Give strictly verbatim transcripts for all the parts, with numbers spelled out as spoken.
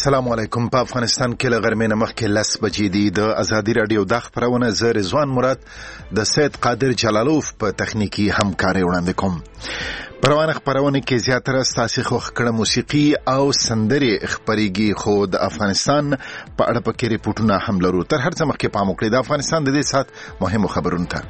السلام علیکم. په افغانستان کې له غرمې نه مخکې لس بجې دي. د ازادي راډیو د خبرونه زه رضوان مراد د سید قادر جلالوف په تخنیکی همکاري وړاندې کوم. پروانه خبرونه کې زیاتره ستاسو خو خکړه موسیقي او سندري خبريږي، خو د افغانستان په اړه پکې ریپورتونه هم لرو. تر هر څه مخکې پام وکړئ د افغانستان د دې سات مهمو خبرونو ته.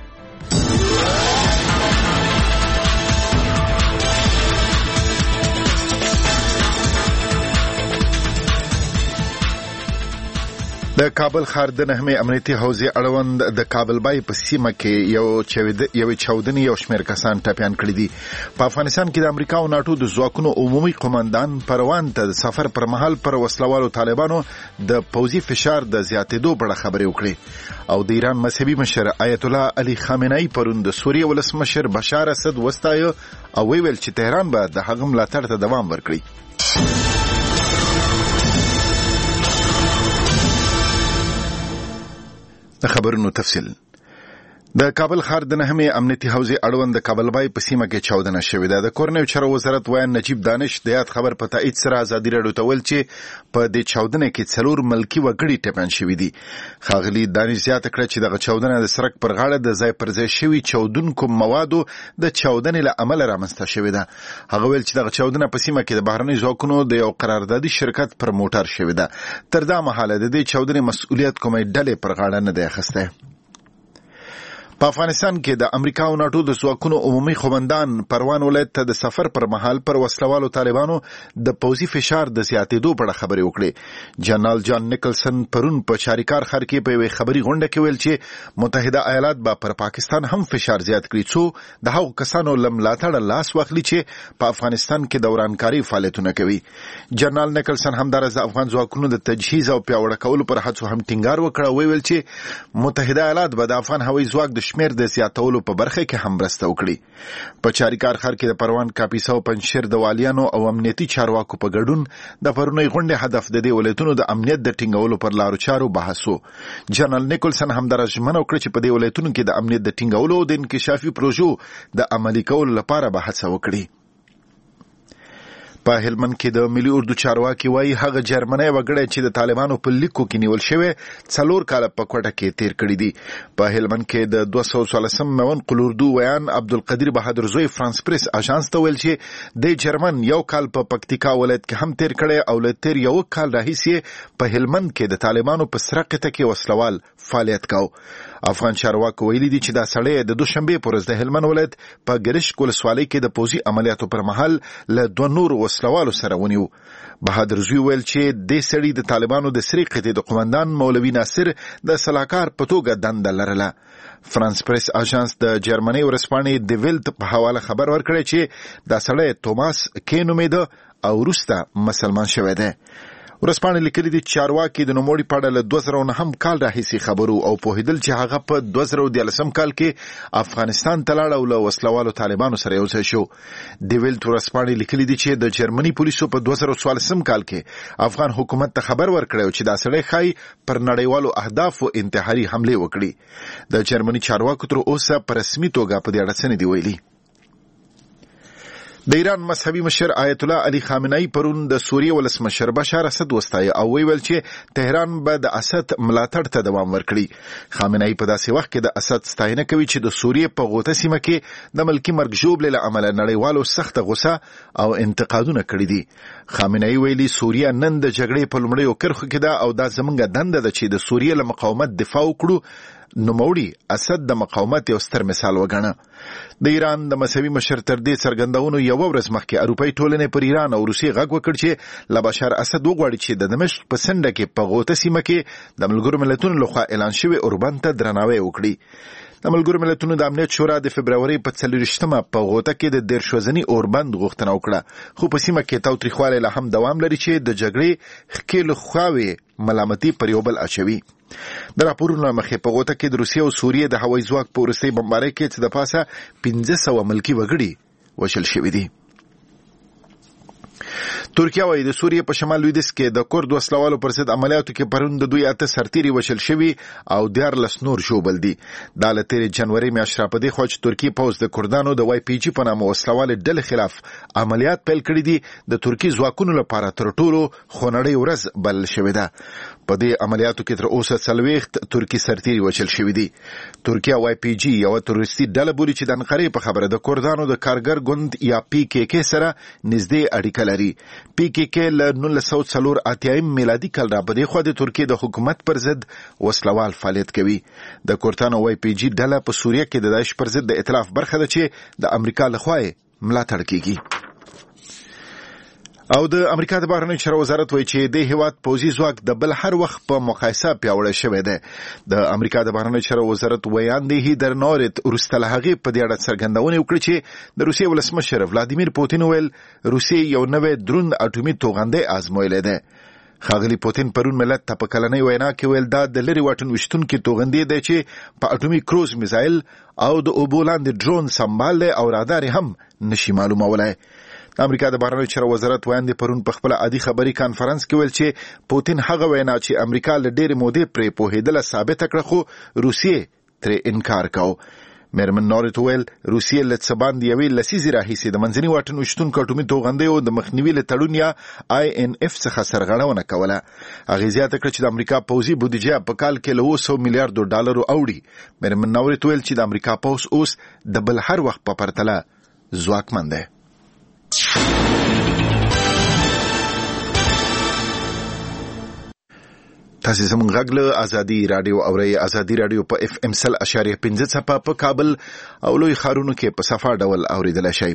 د کابل ښار د نهمې امنیتي حوزې اړوند د کابل بای په سیمه کې یو یو چاودنې یو شمېر کسان ټپیان کړي دي. په افغانستان کې د امریکا او ناټو د ځواکونو عمومي قومندان پروان ته د سفر پر مهال پر وسلوالو طالبانو د پوځي فشار د زیاتېدو په اړه خبرې وکړې. او د ایران مذهبي مشر آیت الله علي خامنه‌ای پرون د سوریې ولسمشر بشار اسد وستایه او ویل چې تهران به د هغه ملاتړ ته دوام ورکړي. د خبرونو تفصیل. د کابل ښار د نهمې امنیتي حوزې اړوند د کابل بای په سیمه کې چاودنه شوې ده. د کورنیو چارو وزارت وایي نجیب دانش د یاد خبر په تایید سره ازادي راډیو ته ویل چې په دې چاودنه کې څلور ملکی وګړي ټپیان شوي دي. ښاغلي دانش زیاته کړه چې دغه چاودنه د سړک پر غاړه د ځای پر ځای شوي چاودونکو موادو د چاودنې له امله رامنځته شوې ده. هغه ویل چې دغه چاودنه په سیمه کې د بهرني ځواکونو د یو قراردادي شرکت پر موټر شوې ده. تر دا مهاله د دې چاودنې مسؤلیت کومې ډلې پر غاړه نه دی اخیستی. په افغانستان کې د امریکا او ناټو د ځواکونو عمومي قومندان پروان ولایت ته د سفر پر مهال پر وسلوالو طالبانو د پوځي فشار د زیاتېدو په اړه خبرې وکړې. جنرال جان نیکلسن پرون په چاریکار ښار کې په یوې خبري غونډه کې ویل چې متحده ایالات به پر پاکستان هم فشار زیات کړي څو د هغو کسانو له ملاتړه لاس واخلي چې په افغانستان کې د ورانکاري فعالیتونه کوي. جنرال نیکلسن همدارس د افغان ځواکونو د تجهیز او پیاوړي کولو پر هڅو هم ټینګار وکړ او ویل چې متحده ایالات به د افغان هوایي ځواک د شمیر د زیاتولو په برخه کې هم مرسته وکړي. په چاریکار ښار کې د پروان کاپیسا او پنجشیر د والیانو او امنیتي چارواکو په ګډون د پرونی غونډې هدف د دې ولایتونو د امنیت د ټینګولو پر لارو چارو بحثو. جنرال نیکلسن هم درجمن وکړي چې په دې ولایتونو کې د امنیت د ټینګولو او د انکشافي پروژو د عملي کولو لپاره بحث وکړي. په هلمند کې د ملي اردو چارواکي وایي هغه جرمنی وګړي چې د طالبانو په لیکو کې نیول شوی څلور کاله په کوټه کې تیر کړی دي. په هلمند کې د دوه سوه څوارلسم مون قلوردو ویان عبدالقدیر بهادر زوی فرانس پریس اژانس ته ویل چې د جرمن یو کال په پکتیکا ولایت کې هم تیر کړی او له تیر یو کال راهیسې په هلمند کې د طالبانو په سره قطه کې وسلوال فعالیت کاو. افغان چارواکو ویلي دي چې دا سړی د دوشنبه پر ورځ د هلمند ولایت په ګرش ولسوالۍ کې د پوځي عملیاتو پر مهال له دوه نور وسلوالو سره ونیو. بهادر زوی ویل چې د سړي د طالبانو د سری قطې د قومندان مولوي ناصر د سلاکار په توګه دنده لرله. فرانس پریس اژانس د جرمني ورسپانې د ویلت په حواله خبر ورکړی چې دا سړی توماس کې نومېده او وروسته مسلمان شوی دی. ورسپانې لیکلي دي چارواکي د نوموړي په اړه له دوه زره نهم کال راهیسې خبرو او پوهېدل چې هغه په دوه زره دیارلسم کال کې افغانستان ته لاړ او له وسلوالو طالبانو سره یو ځای شو. د ویلت ورسپانې لیکلي دي چې د جرمني پولیسو په دوه زره څوارلسم کال کې افغان حکومت ته خبر ورکړی چې دا سړی ښایي پر نړیوالو اهدافو انتحاري حملې وکړي. د جرمني چارواکو تر اوسه په رسمي توګه په دې اړه څه نه دي ویلي. د ایران مذهبي مشر آیت الله علي خامنه‌ای پرون د سوریې ولسمشر بشار اسد وستایه او ویل چې تهران به د اسد ملاتړ ته دوام ورکړي. خامنه‌ای په داسې وخت کې د اسد ستاینه کوي چې د سوریې په غوطه سیمه کې د ملکی مرګ ژوبلې له امله نړیوالو سخت غوسه او انتقادونه کړي دي. خامنه‌ای ویلي سوریه نن د جګړې په لومړیو کرښو کې ده او دا زموږ دنده ده چې د سوریې له مقاومت دفاع وکړو. نوموړي اسد د مقاومت یو ستر مثال وګڼه. د ایران د مذهبي مشر تر دې څرګندونو یو ورځ مخکې اروپایي ټولنې پر ایران او روسیې غږ وکړ چې له بشار اسد وغواړي چې د دمشق په سنډه کې په غوطه سیمه کې د ملګرو ملتونو لخوا اعلان شوی اوربند ته درناوی وکړي. د ملګرو ملتونو د امنیت شورا د فبراوري په څلوېښتمه په غوطه کې د دېرش ورځني اوربند غوښتنه وکړه، خو په سیمه کې تاوتریخوالی لا هم دوام لري چې د جګړې ښکېلو خواوې ملامتي پر یو بل اچوي. د راپورونو مخې په غوطه کې د روسیې او سوریې د هوایي ځواک په وروستۍ بمبارۍ کې چې د پاسه پنځه سوه ملکي وګړي وژل شوي دي. ترکیه وايي د سوریې په شمال لویدیځ کې د کورد وسلوالو پر ضد عملیاتو کې پرون د دوی اته سرتیري وشل شوي او دیارلس نور ژوبل دي. دا له تېرې جنوري میاشتې راپدې خوا چې ترکیې پوځ د کردانو د واي پی جي په نامه وسلوالې ډلې خلاف عملیات پیل کړي دي د ترکیې ځواکونو لپاره تر ټولو خونړۍ ورځ بلل شوې ده. په دې عملیاتو کې تر اوسه څلوېښت ترکي سرتیري وشل شوي دي. ترکیه واي پی جي یوه تروریستي ډله بولي چې د انقرې په خبره د کردانو د کارګر ګوند یا پی کې کې سره نږدې اړیکه لري. پی کې کې له نولس سوه څلور اتیایم میلادي کال راپدې خوا د ترکیې د حکومت پر ضد وسلوال فعالیت کوي. د کردانو واي پی جي ډله په سوریه کې د داعش پر ضد د ائتلاف برخه ده چې د امریکا لخوا ملاتړ کیږي. او د امریکا د بهرنیو چارو وزارت وایي چې د هیواد پوځي ځواک د بل هر وخت په مقایسه پیاوړی شوی دی. د امریکا د بهرنیو چارو وزارت ویاندې هیدر نورت وروسته له هغې په دې اړه څرګندونې وکړې چې د روسیې ولسمشر ولادیمیر پوتین وویل روسیې یو نوی دروند اټومي توغندی ازمویلی دی. ښاغلي پوتین پرون ملت ته په کلنۍ وینا کې ویل دا د لرې واټن ویشتونکي توغندی دی چې په اټومي کروز میزایل او د اوبو لاندې ډرون سمبال دی او رادار هم نشي معلومولی. د امریکا د بهرنیو چارو وزارت ویاندې پرون په خپل عادي خبري کانفرنس کې ویل چې پوتین هغه وینا چې امریکا له ډېرې مودې پرې پوهېدله ثابته کړه خو روسیې ترې انکار کوو. میرمن نورت ویل روسیې له څه باندې یوې لسیزې راهیسې د منځني واټن ویشتونکو اټومي توغندیو د مخنیوي له تړون یا آی ان اف څخه سرغړونه کوله. هغې زیاته کړه چې د امریکا پوځي بودیجه په کال کې له اوه سوه میلیارډو ډالرو اوړي. میرمن نورت ویل چې د امریکا پوځ اوس د بل هر وخت په پرتله ځواکمن دی. تاسو زموږ غږ له ازادي رادیو اورئ. ازادي رادیو په اف ام سل اشاریه پنځه څپه په کابل او لوی ښارونو کې په صفا ډول اوریدلی شئ.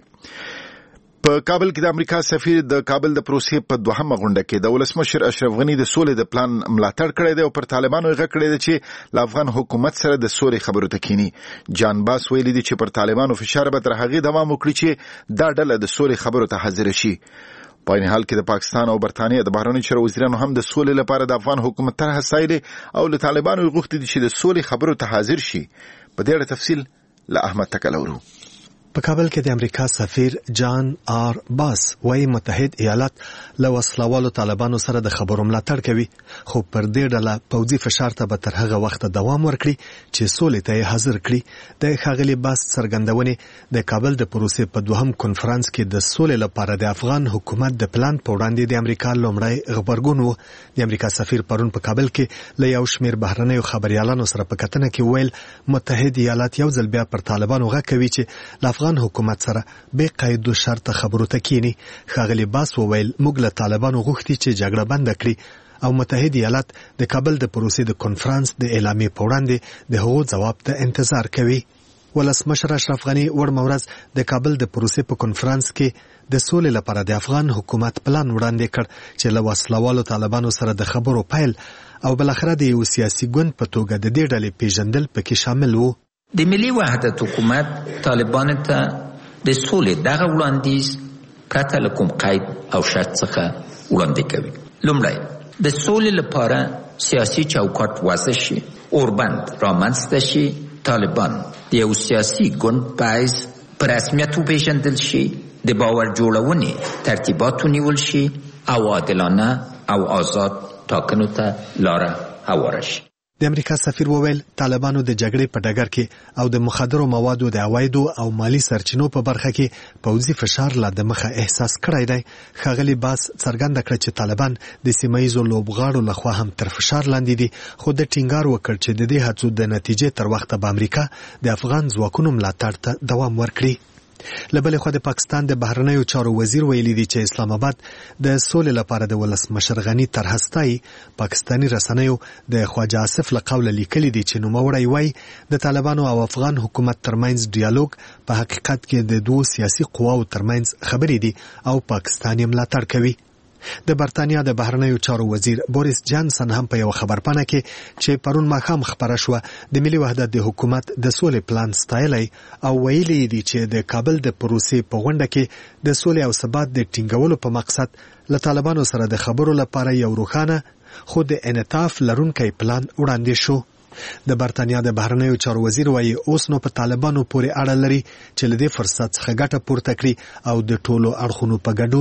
په کابل کې د امریکا سفیر د کابل د پروسې په دوهمه غونډه کې د ولسمشر اشرف غني د سولې د پلان ملاتړ کړی دی او پر طالبانو یې غږ کړی دی چې له افغان حکومت سره د سولې خبرو ته کینی. جان باس ویلي دی چې پر طالبانو فشار به تر هغې دوام وکړي چې دا ډله د سولې خبرو ته حاضر شي. په عین حال کې د پاکستان او برتانیې د بهرنیو چارو وزیرانو هم د سولې لپاره د افغان حکومت طرحه ستایلې او له طالبانو یې غوښتي دي چې د سولې خبرو ته حاضر شي. په دې اړه تفصیل له احمد تکل اورو. په کابل کې د امریکا سفیر جان آر باس وايي متحد ایالات له وسلوالو طالبانو سره د خبرو ملاتړ کوي خو پر دې ډله پوځي فشار ته به تر هغه وخته دوام ورکړي چې سولې ته حاضر کړي. د ښاغلي باس څرګندونې د کابل د پروسې په دوهم کنفرانس کې د سولې لپاره د افغان حکومت د پلان په وړاندې د امریکا لومړی غبرګون و. د امریکا سفیر پرون په کابل کې له یو شمېر بهرنیو خبریالانو سره په کتنه کې ویل متحد ایالات یو ځل بیا پر طالبانو غږ کوي چې له افغان حکومت سره به قید و شرط خبرو ته کینی. ښاغلي باس وویل موږ له طالبانو غوښتي چې جګړه بنده کړي او متحد ایالات د کابل د پروسې د کنفرانس د اعلامیې په وړاندې د هغو ځواب ته انتظار کوي. ولسمشر اشرف غني وړمه ورځ د کابل د پروسې په کنفرانس کې د سولې لپاره د افغان حکومت پلان وړاندې کړ چې له وسلوالو طالبانو سره د خبرو پیل او بلاخره د یو سیاسي ګوند په توګه د دې ډلې پیژندل پکې شامل وو. د ملي وحدت حکومت طالبان ته د سولې دغه وړاندیز پرته له کوم قید او شرط څخه وړاندې کوي. لومړی د سولې لپاره سیاسي چوکاټ وضع شي، اوربند رامنځته شي، طالبان د یو سیاسي ګوند په حیث په رسمیت وپېژندل شي، د باور جوړونې ترتیبات ونیول شي او عادلانه او آزاد ټاکنو ته لاره هواره شي. د امریکا سفیر وویل طالبانو د جګړې په ډګر کې او د مخدرو موادو د عوایدو او مالی سرچینو په برخه کې پوځي فشار لا د مخه احساس کړی دی. ښاغلي باس څرګنده کړه چې طالبان د سیمه ییزو لوبغاړو لخوا هم تر فشار لاندې دي خو د ټینګار وکړ چې د دې هڅو د نتیجې تر وخته به امریکا د افغان ځواکونو ملاتړ ته دوام ورکړي. له بلې خوا د پاکستان د بهرنیو چارو وزیر ویلي دی چې اسلام آباد د سولې لپاره د ولسمشر غني طرحه ستایي. پاکستاني رسنیو د خواجه آصف له قوله لیکلي دي چې نوموړی وایي د طالبانو او افغان حکومت ترمنځ ډیالوګ په حقیقت کې د دوو سیاسي قواو ترمنځ خبرې دي او پاکستان یې ملاتړ کوي. د برتانیا د بهرنیو چارو وزیر بوریس جانسن هم په یو خبرپاڼه کې چې پرون ماښام خپره شوه د ملي وحدت د حکومت د سولې پلان ستایلی او ویلي دي چې د کابل د پروسې په غونډه کې د سولې او ثبات د ټینګولو په مقصد له طالبانو سره د خبرو لپاره یو روښانه خو د انعطاف لرونکی پلان وړاندې شو. د برتانیا د بهرنیو چارو وزیر وایي اوس نو په طالبانو پورې اړه لري چې له دې فرصت څخه ګټه پورته کړي او د ټولو اړخونو په ګډون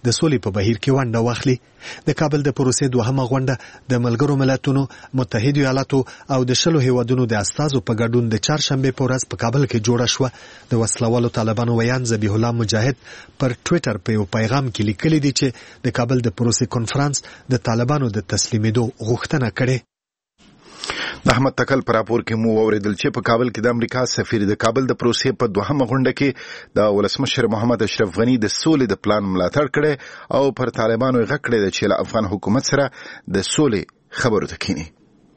د سولې په بهیر کې ونډه واخلي. د کابل د پروسې دوهمه غونډه د ملګرو ملتونو، متحده ایالاتو او د شلو هیوادونو د استازو په ګډون د چهارشنبه په ورځ په کابل کې جوړه شوه. د وسلوالو طالبانو ویان ذبیح الله مجاهد پر ټوئیټر په یو پیغام کې لیکلي دي چې د کابل د پروسې کنفرانس د طالبانو د تسلیمېدو غوښتنه کړې. د احمد تکل پر راپور کې مو اوریدل چې په کابل کې د امریکا سفیر د کابل د پروسې په دوهمه غونډه کې د ولسمشر محمد اشرف غنی د سولې د پلان ملاتړ کړي او پر طالبانو یې غږ کړی چې له افغان حکومت سره د سولې خبرو ته کینی.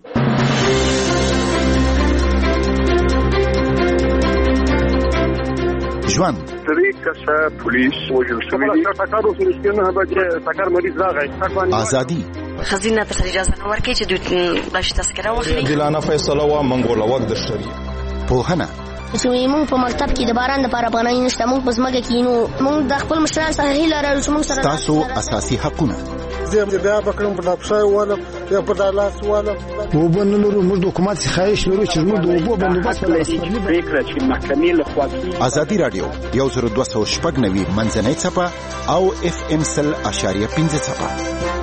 ژوند طریقه پولیس وجل شوی تاکارو سنسکنه به تاکار مریض راغی ازادي خزینه ته اجازه نه ورکړي چې دوی باش تذکره واخلي. دلانه فیصله وا منګوله وخت د شری پوهنه چې موږ په مکتب کې د باران لپاره پناه نشته، موږ په ځمکه کې نو موږ د خپل مشران سره هیله لرو چې موږ سره تاسو اساسي حقونه زه بیا بکرم په لاپشای والا یا په دالاس والا وبنلو موږ د حکومت خواهش لرو چې موږ د وبو بندوبست لري فکر چې محکمې له خوا ازادي رادیو یو زر دوه سوه شپږ نوي منځنۍ څپه او اف ام سل اشاریه پنځه څپه.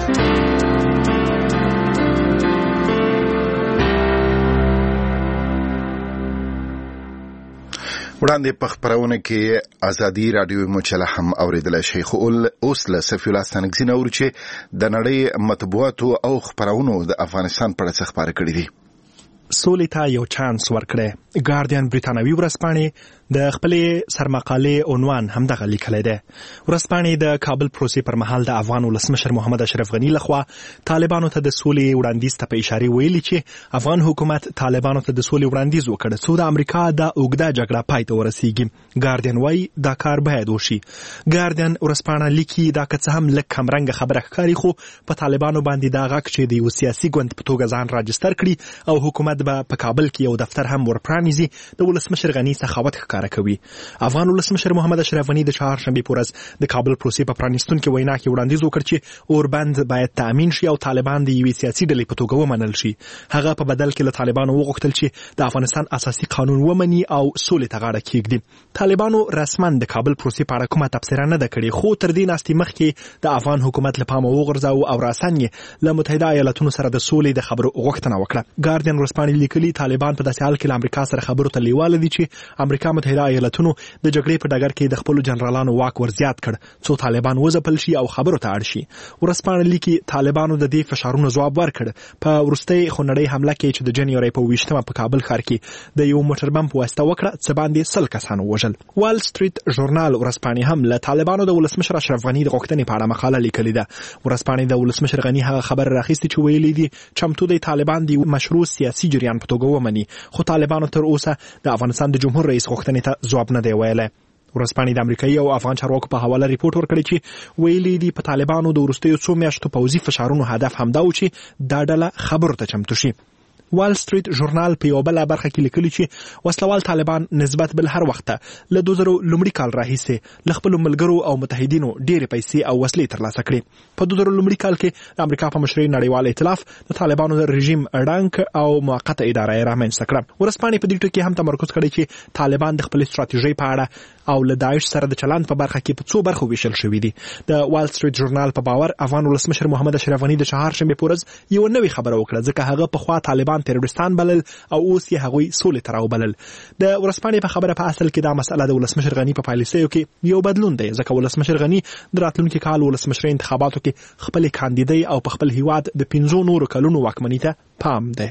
وړاندې په خبرونه کې ازادي رادیو مچله هم اوریدل شي. خو اوس له سفیر الله ستانکزي نور چې د نړۍ مطبوعاتو او خبرونو د افغانستان په اړه خبره کړې دي. سولې ته یو چانس ورکړي. ګارډین بریتانوي ورځپاڼې د خپلې سرمقالې عنوان همدغه لیکلی دی. ورځپاڼې د کابل پروسې پر مهال د افغان ولسمشر محمد اشرف غنی لخوا طالبانو ته د سولې وړاندیز ته په اشاره ویلي چې افغان حکومت طالبانو ته د سولې وړاندیز وکړ څو د امریکا د اوږده جګړه پای ته ورسیږي. ګارډین وايي دا کار باید وشي. ګارډین ورځپاڼه لیکي دا که څه هم لږ کمرنګه خبره ښکاري، خو په طالبانو باندې دا غږ چې د یو سیاسي ګوند په توګه ځان راجستر کړي او حکومت به په کابل کې یو دفتر هم ورپرانیزي د ولسمشر غنی سخاوت ښکاره کوي. افغان ولسمشر محمد اشرف غنی د چهارشنبې په ورځ د کابل پروسې په پرانیستونکې وینا کې وړاندیز وکړ چې اوربند باید تأمین شي او طالبان د یوې سیاسي ډلې په توګه ومنل شي. هغه په بدل کې له طالبانو وغوښتل چې د افغانستان اساسي قانون ومني او سولې ته غاړه کېږدي. طالبانو رسما د کابل پروسې په اړه کومه تبصره نه ده کړې، خو تر دې ناستې مخکې د افغان حکومت له پامه وغورځاوه او راسن یې له متحده ایالاتونو سره د سولې د خبرو غوښتنه وکړه. ګارډین ورځپاڼې لیکلي طالبان په داسې حال کې له امریکا سره خبرو ته لیواله دي چې امریکا متحده ایالاتونو د جګړې په ډګر کې د خپلو جنرالانو واک ورزیات کړ څو طالبان وځپل شي او خبرو ته اړ شي. ورځپاڼه لیکي طالبانو د دې فشارونو ځواب ورکړ. په وروستۍ خونړۍ حمله کې چې د جنوري په ویشتمه په کابل ښار کې د یو موټر بم په واسطه وکړه څه باندې سل کسان ووژل. وال سټریټ ژورنال ورځپاڼې هم له طالبانو د ولسمشر اشرف غنی د غوښتنې په اړه مقاله لیکلې ده. ورځپاڼې د ولسمشر غنی هغه خبر راخیستې چې ویلي دي چمتو دی طالبان د مشروع سیاسي جریان په توګه ومني، خو طالبانو تر اوسه د افغانستان د جمهور رئیس غوښتنې ته ځواب نه دی ویلی. ورځپاڼې د امریکایي او افغان چارواکو په حواله ریپورت ورکړی چې ویلي دي په طالبانو د وروستیو څو میاشتو پوځي فشارونو هدف همدا و چې دا ډله خبرو ته چمتو شي. وال سټریټ ژورنال په یو بل برخه کې لیکلي چې وسلوال طالبان نسبت بل هر وخت له دوه زره لومړي کال راهیسې له خپلو ملګرو او متحدینو ډېرې پیسې او وسلې ترلاسه کړې. په دوه زره لومړي کال کې د امریکا په مشرۍ نړیوال ائتلاف د طالبانو د رژیم ړنګ او موقته اداره یې رامنځته کړه. ورځپاڼې په دې ټکي هم تمرکز کړی چې طالبان د خپلې ستراتیژۍ په اړه او له داعش سره د چلند په برخه کې په څو برخو ویشل شوي دي. د وال سټریټ ژورنال په باور افغان ولسمشر محمد اشرف غنی د چهارشنبې په ورځ یو نوې خبره وکړه، ځکه هغه پخوا طالبان تروریستان بلل او اوس یې هغوی سولې ته راوبلل. د ورځپاڼې په خبره په اصل کې دا مسله د ولسمشر غنی په پالیسیو کې یو بدلون دی، ځکه ولسمشر غنی د راتلونکي کال ولسمشر انتخاباتو کې خپل کاندیدای او په خپل هیواد د پنځو نورو کلونو واکمنۍ ته پام دی.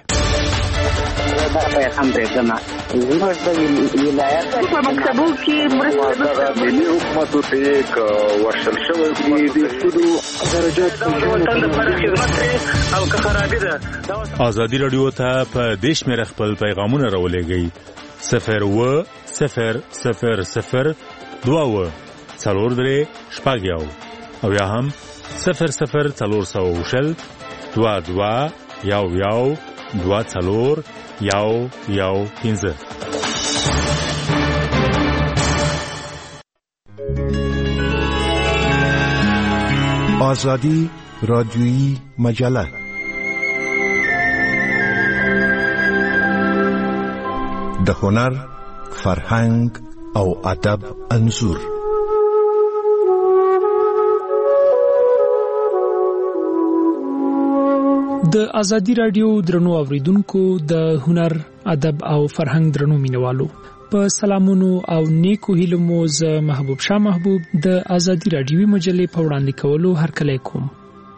هم درېدمه زموږ د ولایت په مکتبو کې مرسته ملي حکومتو ته یې ورشل شوی دي د سودو درجات او که خرابي ده. ازادي رادیو ته په دې شمېره خپل پیغامونه راولېږئ صفر اوه صفر صفر صفر دوه اوه څلور درې شپږ یو او یا هم صفر صفر څلور سوه شل دوه دوه یو یو دوه څلور یو یو پنځه. آزادی رادیویی مجله د هنر، فرهنګ او ادب انځور. د ازادي رادیو درنو اوریدونکو د هنر ادب او فرهنګ درنو مینوالو په سلامونو او نیکو هیلو مو ز محبوب شاه محبوب د ازادي رادیوي مجلې په وړاندې کولو هرکلی کوم.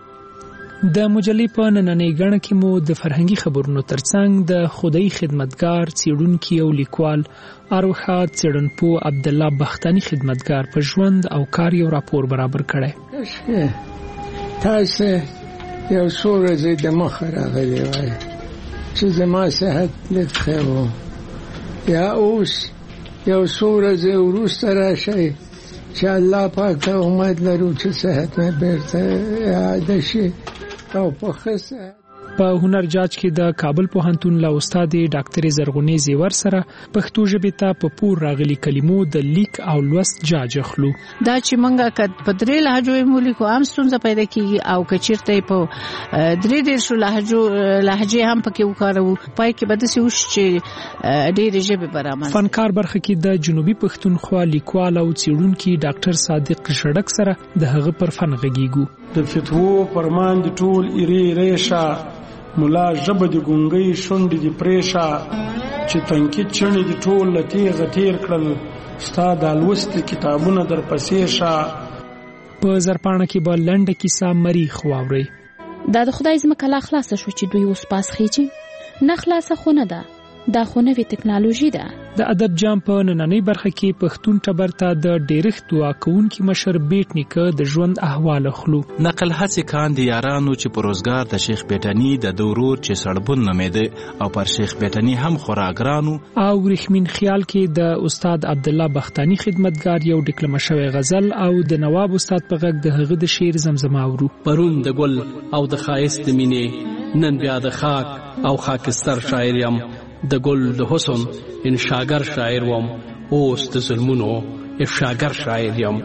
د مجلې په نننۍ غړ کې مو د فرهنګي خبرونو ترڅنګ د خدای خدمتګار څېړونکي او لیکوال اروښاد څېړنپو عبد الله بختاني خدمتګار په ژوند او کار یو راپور برابر کړی. تاسو یو څو ورځې د مخه راغلی وای چې زما صحت لږ ښه و، یا اوس یو څو ورځې وروسته راشئ چې الله پاک ته امید لرو چې صحت مې بیرته یاد شي او په ښه صحت. په هنر جاج کې د کابل پوهنتون له استاد ډاکټر زرغونې زیور سره پښتو ژبې ته په پور راغلي کلمو د لیک او لوست جاج اخلو. دا چې مونږه کد په درې لهجو مولیکو عام ستونزه پیدا کیږي او کچیرته په درې ډېر شو لهجو لهجه هم پکې وکړو پای کې بده سي وش چې ډېر ژبه برابر. فنکار برخه کې د جنوبي پښتونخوا لیکوال او څېړونکي ډاکټر صادق شړک سره د هغه پر فن غږیږو. د فتوو پرمان د ټول ایری ریشا مولا ژبه د ګونګۍ شونډې د پریشا چې تنکي چڼې د ټول لتیغه تیر کړل ستا د لوست کتابونه در پسې شا. په زرپاڼه کې به لنډه کیسه مریخ واورئ. دا د خدای ځمکه لا خلاصه شو چې دوی اوس پاس خېږي. نه خلاصه خو نه ده، دا خو نوې ټکنالوژي ده. د ادب جام په نننۍ برخه کې پښتون ټبر ته د ډیرښت دعا کوونکي مشر بیت نیکه د ژوند احوال خلو. نقل هڅې کاندي یارانو چې په روزګار د شیخ بیٹنی د دورور چې سړبون نومېده او پر شیخ بیٹنی هم خورا ګرانو. او ورخمین خیال کې د استاد عبد الله بختاني خدمتګار یو ډیکلمه شوی غزل او د نواب استاد په غږ د هغه د شعر زمزمه اورو. پرون د ګل او د ښایست مینې، نن بیا د خاک او خاکستر شاعر یم، د ګل د حسن انشاگر شاعر وم، اوس د ظلمونو افشاگر شاعر یم.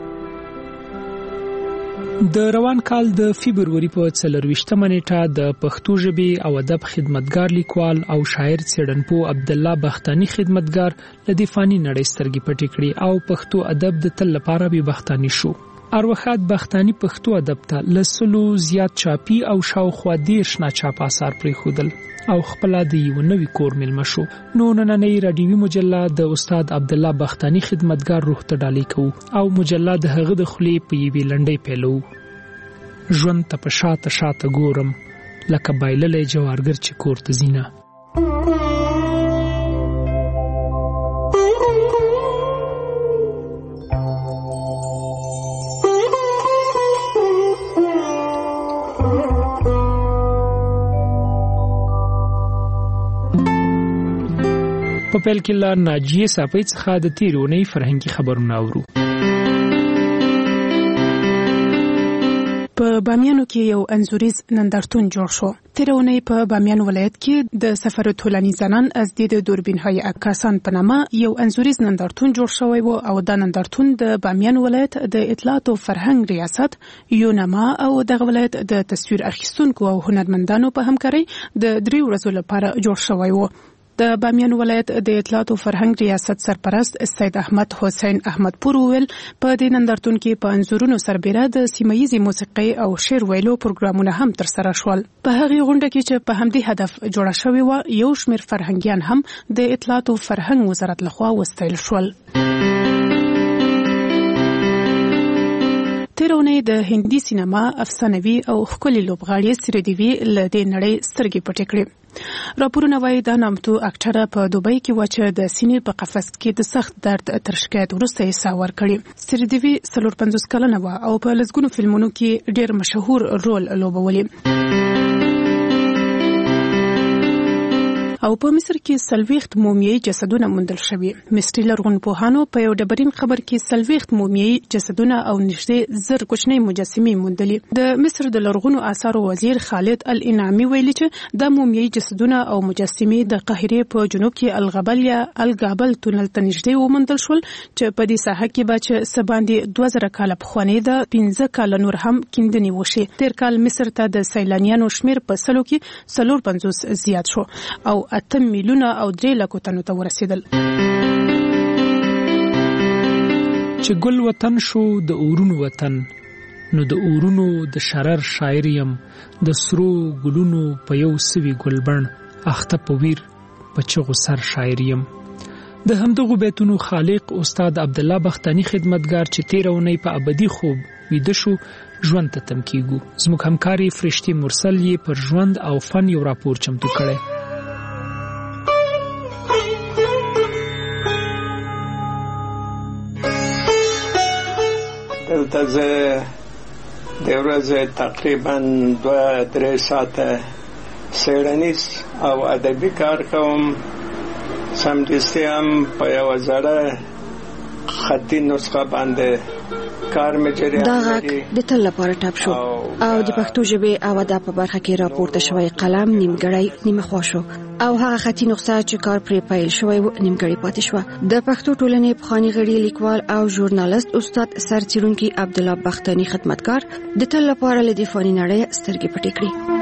د روان کال د فبروري په څلرویشتمه نیټه د پښتو ژبې او ادب خدمتګار لیکوال او شاعر څېړنپو عبد الله بختاني خدمتګار له دې فاني نړۍ سترګې پټې کړې او پښتو ادب د تل لپاره بې بختاني شو. اروښاد بختاني پښتو ادب ته لسلو زیات چاپی او شاوخوا دیرش ناچاپ آثار پرېښودل او خپل د یو نوي کور مېلمه شو. نو نننۍ راډیوي مجله د استاد عبد الله بختاني خدمتګار روح ته ډالۍ کوو او مجله د هغه د خولې په یوې لنډۍ پیلو. ژوند ته په شاته شاته ګورم لکه بایللی جوارګر چې کور ته ځینه. په پیل کې لا ناجیه صافی څخه د تیرونی فرهنګي خبرونه اورو. په بامیانو کې یو انځوریز نندارتون جوړ شو. تیرونی په بامیان ولایت کې د سفر طولانی زنان از دید دوربین های عکاسان په نامه یو انځوریز نندارتون جوړ شوی و او دا نندارتون د بامیان ولایت د اطلاعات او فرهنګ ریاست یونما او د ولایت د تصویر اخیستونکو او هنرمندانو په همکاري د درې ورځو لپاره جوړ شوی و. د بامیان ولایت د اطلاعات او فرهنګ ریاست سرپرست سید احمد حسین احمد پور ویل په دې نندارتون کې په انځورونو سربېره د سیمه‌ییزې موسیقي او شعر ویلو پروګرامونه هم ترسره شول. په هغې غونډه کې چې په همدې هدف جوړه شوې وه یو شمېر فرهنګیان هم د اطلاعات او فرهنګ وزارت لخوا وستایل شول. تیرونی د هندي سینما افسانوي او ښکلي لوبغاړې سریدیوي له دې نړۍ سترګې پټې کړې. راپورونه وايي دا نامتو اکټره په دوبۍ کې و چې د سینې په قفس کې د سخت درد تر شکایت وروسته یې ساه ورکړې. سریدیوي څلور پنځوس کلنه وه او په لسګونو فلمونو کې ډېر مشهور رول لوبولی. او په مصر کې سلويخت مومیایي جسدونه موندل شوي. مصري لرغونپوهانو په یو ډبرین قبر کې سلويخت مومیایي جسدونه او نږدې زر کوچنۍ مجسمې موندلې. د مصر د لرغونو آثارو وزیر خالد الانعامي ویلي چې د مومیایي جسدونه او مجسمې د قاهرې په جنوب کې الغبل یا الګابل تونل ته نږدې وموندل شول چې په دې ساحه کې به چې څه باندې دوه زره کاله پخوانۍ ده پنځه کاله نور هم کیندنې وشي. تېر کال مصر ته د سیلانیانو شمېر په سلو کې څلور پنځوس زیات شو او اتم میلیونه او درې لکو تنو ته ورسېدل. چې ګل وطن شو د اورونو وطن نو د اورونو د شرر شاعر یم، د سرو ګلونو په یو سوي ګلبن اخته په ویر په چغو سر شاعر یم. د همدغو بیتونو خالق استاد عبدالله بختانی خدمتګار چې تیر اونۍ په ابدي خوب ویده شو ژوند ته تم کیږو. زموږ همکاري فرشتي مرسل یې پر ژوند او فن یو راپور چمتو کړی. دلته زه د ورځې تقریبا دوه درې ساعته څېړنیز او ادبي کار کوم. سمدستي هم په یوه زړه خطي نسخه باندې کار مې جریان دا غږ د تل لپاره ټاپ شو او د پښتو ژبې او ادب په برخه کې راپورته شوی قلم نیمګړی نیمه خوا شو او هغه خطي نسخه چې کار پرې پیل شوی و نیمګړی پاتې شوه. د پښتو ټولنې پخوانی غړي لیکوال او ژورنالیست استاد سرڅیړونکي عبدالله بختانی خدمتګار د تل لپاره له دې فاني نړۍ سترګې پټې کړې.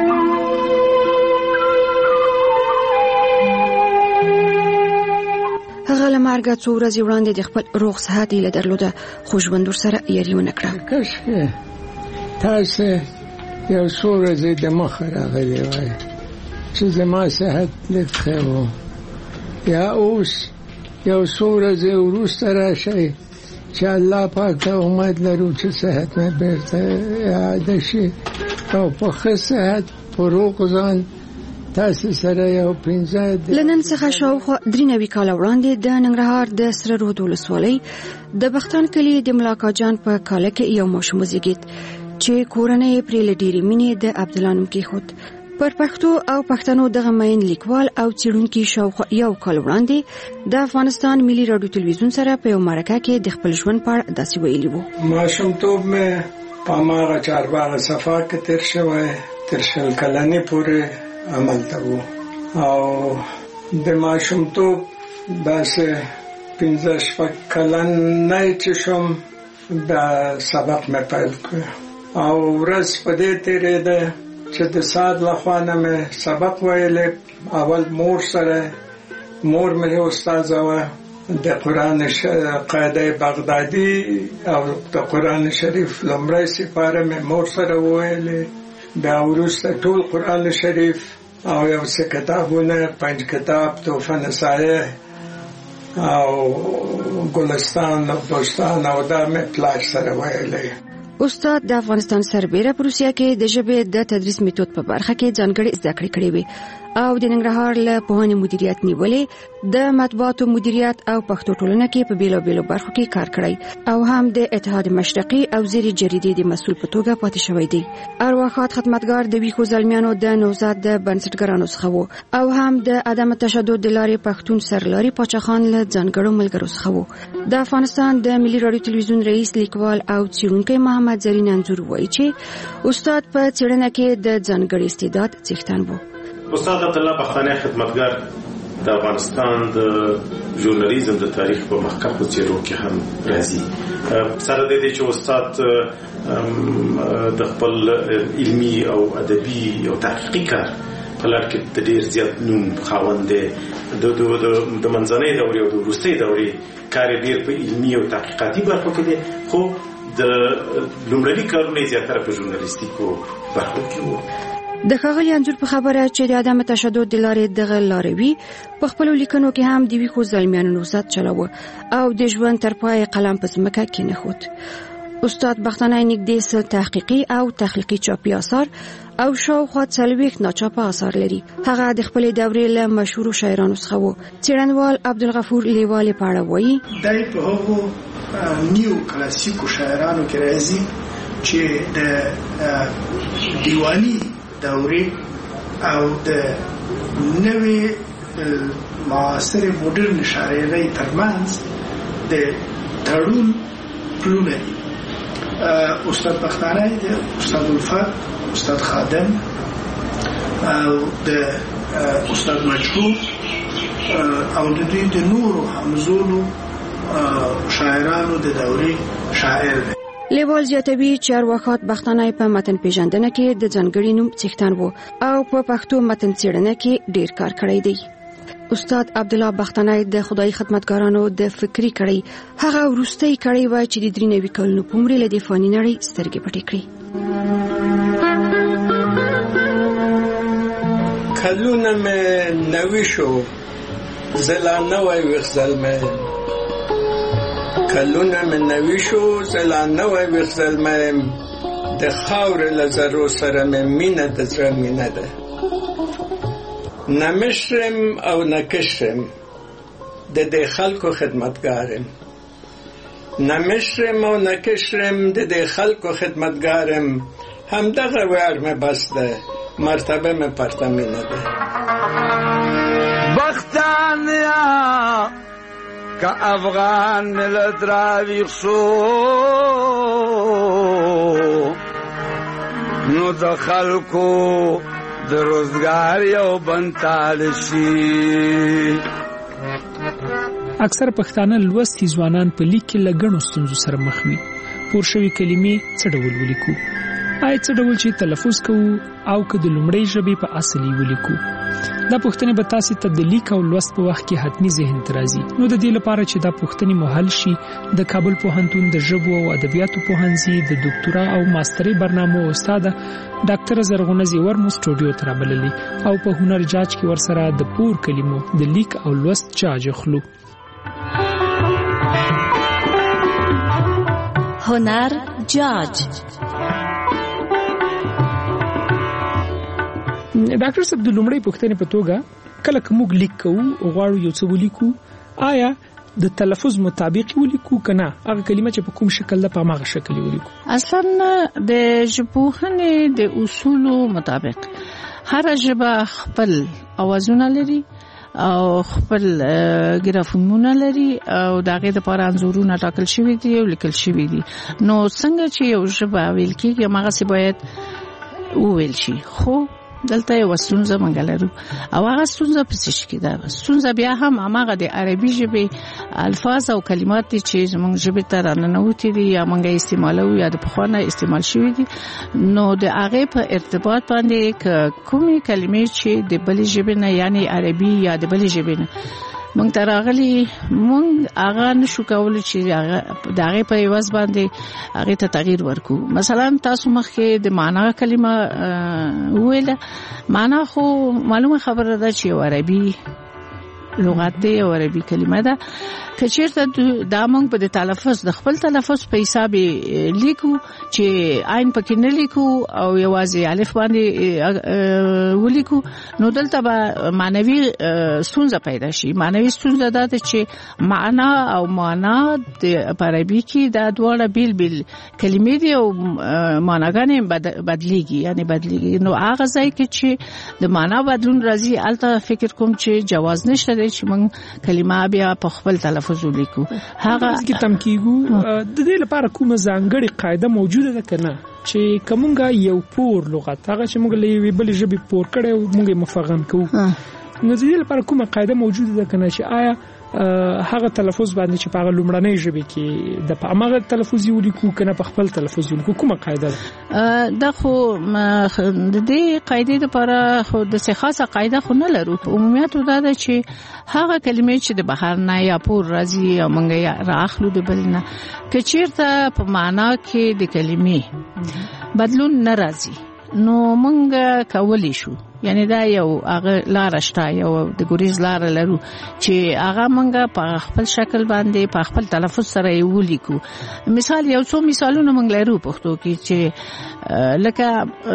هغه له مرګه څو ورځې وړاندې د خپل روغ صحت هیله درلوده، خو ژوند ورسره یاري ونه کړه. کاشکې تاسو یو څو ورځې دمخه راغلی وای چې زما صحت لږ ښه و، یا اوس یو څو ورځې وروسته راشئ چې الله پاک ته امید لرو چې صحت مې بیرته یاده شي او په ښه صحت په روغ ځان تاسو سره یو پنځه لنن څخه شاوخوا درې نوي کاله وړاندې د ننګرهار د سره رود ولسوالۍ د بختان کلي د ملاقا جان په کاله کې یو ماشوم وزیږید چې کورنۍ پرې له ډېرې مینې د عبدالله نوم کېښود. پر پښتو او پښتنو دغه مین لیکوال او څېړونکي شاوخوا یو کال وړاندې د افغانستان ملي راډیو تلویزیون سره په یو مرکه کې د خپل ژوند په اړه داسې ویلي وو. ماشومتوب مې په هماغه چارباغ صفا کې تېر شوی، تر شل کلنۍ پورې عملته وو او د ماشومتوب داسې پنځه شپږ کلنۍ چې شوم دا سبق مې پیل کړ او ورځ په دې تېرېده چې د ساعت له خوا نه مې سبق ویلې. اول مور سره، مور مې استاذه وه د قرآن قاعده بغدادي او د قرآن شریف لومړی سپاره مې مور سره وویلې. بیا وروسته ټول قرآن شریف او یو څه کتابونه، پنځ کتاب، تحفه نسایه او ګلستان او دوستان او دا مې پلار سره ویلې. استاد د افغانستان سربېره په روسیه کې د ژبې د تدریس میتود په برخه کې ځانګړې زده کړې کړې وې او د ننګرهار له پوهنې مدیریت نیولې د مطبوعاتو مدیریت او پښتو ټولنه کې په بیلابیلو برخو کې کار کړی او هم د اتحاد مشرقي او زیري جریدې د مسؤل په توګه پاتې شوی دی. ارواښاد خدمتګار د ویښو زلمیانو د نوزاد د بنسټګرانو څخه وو او هم د عدم تشدد د لارې پښتون سرلاري پاچاخان له ځانګړو ملګرو څخه وو. د افغانستان د ملي راډیو تلویزیون رئیس لیکوال او څېړونکی محمد زرین انځور وایي چې استاد په څېړنه کې د ځانګړي استعداد څښتن وو. استاد عبدالله بختانی خدمتګار د افغانستان د ژورنالیزم د تاریخ په مخکښو څېرو کې هم راځي. سره د دې چې استاد د خپل علمي او ادبي او تحقیقي کار په لار کې د ډېر زیات نوم خاوند دی. د د منځنۍ دورې او د وروستۍ دورې کار یې ډېر په علمي او تحقیقاتي برخو کې دی، خو د لومړني کارونه یې زیاتره په ژورنالیستیکو برخو کې وو. د ښاغلي انځور په خبره چې د عدم تشدد د لارې دغه لاروي په خپلو لیکنو کې هم د ویښو زلمیانو نوزاد چلاوه او د ژوند تر پایه قلم په ځمکه کېنښود. استاد بختانی نږدې سل تحقیقي او تخلیقي چاپي آثار او شاوخوا څلوېښت ناچاپه آثار لري. هغه د خپلې دورې له مشهورو شاعرانو څخه و. څېړنوال عبدالغفور لیوال په اړه وایي دی په هغو نیو کلاسیکو شاعرانو کې راځي چې د دیواني دورې او د نوې معاصرې موډرن شاعرۍ ترمنځ د تړون پلونه دي. استاد بختانی د استاد الفت، استاد خادم او د استاد مجهول او د دوی د نورو همزولو شاعرانو د دورې شاعر دی. لیوال زیاتوي چې ارواښاد بختانی په متن پیژندنه کې د ځانګړي نوم څښتن وو او په پښتو متن څېړنه کې ډېر کار کړی دی. استاد عبد الله بختانی د خدای خدمتګارانو د فکری کړي هغه ورستۍ کړي وای چې د درې نوي کلونو په عمر له د فانی نړۍ سترګې پټې کړې. کلونه مې نوي شو زلا نوې وخزل مې کلونه مې نوي شو زلا نوې وخزل مې د خاور لزرو سره مې مینه د زړه مینه ده. نمشرم او نکشرم د دې خلکو خدمتګارم نمشرم او نکشرم د دې خلکو خدمتګارم همدغه ویار مې بس ده مرتبه مې پرتمینه ده. بختانیا که افغان ملت راویخ شو نو د خلکو د روزګار یو بنتال شي. اکثر پښتانه لوستي ځوانان په لیک کې لګڼو ستونزو سره مخ وي. پور شوي کلمې څه ډول ولیکو؟ آیا څه ډول چې تلفظ کوو او که د لومړۍ ژبې په اصلي ولیکو؟ دا پوښتنې به تاسې ته د لیک او لوست په وخت کې حتمي ذهن ته راځي. نو د دې لپاره چې دا پوښتنې مو حل شي د کابل پوهنتون د ژبو او ادبیاتو پوهنځي د ډاکټرا او ماستري برنامو استاده ډاکټر زرغونه زیور مو سټوډیو ته رابللي او په هنر جاج کې ورسره د پور کلمو د لیک او لوست جاج اخلو. هنر جاج. ډاکټر صاحب د لومړۍ پوښتنې په توګه کله که موږ لیک کوو غواړو یو څه ولیکو آیا د تلفظ مطابق ولیکو کنه هغه کلمه چې په کوم شکل ده په هغه شکل ولیکو؟ اصلا د ژبپوهنې د اصولو مطابق هر ژبه خپل اوازونه لري او خپل ګرافونه لري او دغه د لپاره انځورونه ټاکل شوی دي او لیکل شوی دي. نو څنګه چې یو ژبه ویل کیږي هغه څه باید وویل شي. خو دلته یو ستونزه مونږ لرو او هغه ستونزه په څه کې ده؟ ستونزه بیا هم هغه د عربي ژبې الفاظ او کلمات دي چې زموږ ژبې ته راننوتي دي یا مونږ استعمالو یا د پخوانه استعمال شوی دي. نو د هغه په ارتباط باندې کومې کلمې چې د بلې ژبې نه یعنی عربي یا د بلې ژبې نه مونږ تراغلي مونږ هغه نشو کولای چې هغه دغه په ایواز باندې هغه ته تغییر ورکو. مثلا تاسو مخکې د معنا کلمه ویله معنا خو معلومه خبره ده چې عربي لغت دی او عربي کلمه ده که چیرته دا مونږ په د تلفظ د خپل تلفظ په حساب لیکو چې عین پکې نه لیکو او یوازې الف باندې ولیکو نو دلته به معنوي ستونزه پیدا شي. معنوي ستونزه ده چې معنا او معنا د عربي کې دا دواړه بیل بیل کلمې دي او معناګانې بدلیږي یعنی بدلیږي. نو هغه ځای کې چې د معنا بدلون راځي الته فکر کوم چې جواز نشته چې موږ کلمه بیا په خپل تلفظ ولیکو. هغه کې تم کیږي د دې لپاره کومه ځانګړې قاعده موجوده ده کنه چې کومه یو پور لغت هغه چې موږ لې بل ژبې پور کړي او موږ مفغم کوو نو د دې لپاره کومه قاعده موجوده ده کنه چې آیا هغه تلفظ باندې چې په هغه لومړنۍ ژبه کې د هغه تلفظ ولیکو کنه په خپل تلفظ ولیکو کومه قاعده ده؟ دا خو د دې قاعده لپاره خو د څه خاصه قاعده خو نه لرو. عمومیت دا ده چې هغه کلمې چې د بهر نه یا پور راځي او مونږ راخلو د بل نه که چیرته په معنا کې د کلمې بدلون نه راځي نو مونږ کولی شو یعنی دا یو هغه لار شته یو د ګوریز لار لرو چې هغه مونږ په خپل شکل باندې په خپل تلفظ سره ولیکو. مثال یو څو مثالونه مونږ لرو پښتو کې چې لکه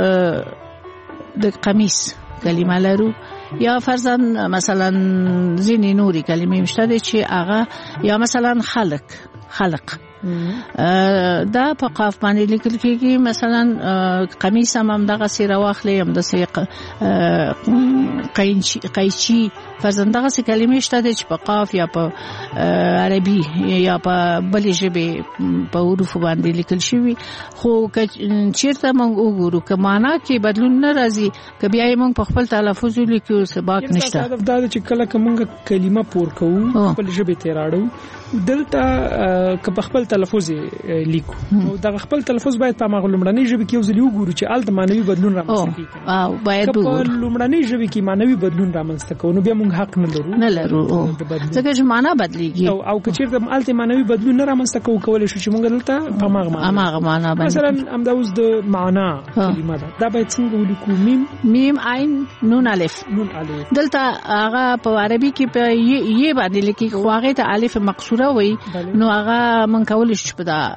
د قمیص کلمه لرو یا فرضاً مثلا ځینې نوري کلمې مشته دي چې هغه یا مثلا خلق خلق دا په قاف باندې لیکل کېږي. مثلا قمیص هم دغه سره واخلې هم د سې قینچی قیچی فرضاً دغه سې کلمې شته چې په قاف یا په عربي یا په بلې ژبې په حروف باندې لیکل شوی. خو چیرته موږ وګورو که معنا کې بدلون نه راځي که بیا یې موږ په خپل تلفظ ولیکو سباق نشته. دا چې کله کومه کلمه پور کوو خپل ژبې ته راړو دلته که په خپل تلفظ لیکو نو د خپل تلفظ باید په هغه لومړنۍ ژبه کې وزلی وګورو چې الته معنوي بدلون رامنځته کیږي او باید په لومړنۍ ژبه کې معنوي بدلون رامنځته کوو نو بیا موږ حق نه لرو نه لرو ځکه چې معنا بدلیږي او او که چیرته الته معنوي بدلون نه رامنځته کوو کولای شو چې موږ دلته په هغه معنا هغه معنا مثلا همدا اوس د معنا کلمه ده دا باید څنګه ولیکو میم میم عین نون الف نون الف دلته هغه په عربي کې په یې باندې لیکي خو هغه ته الف مقصوره وي نو هغه من کول شي په دا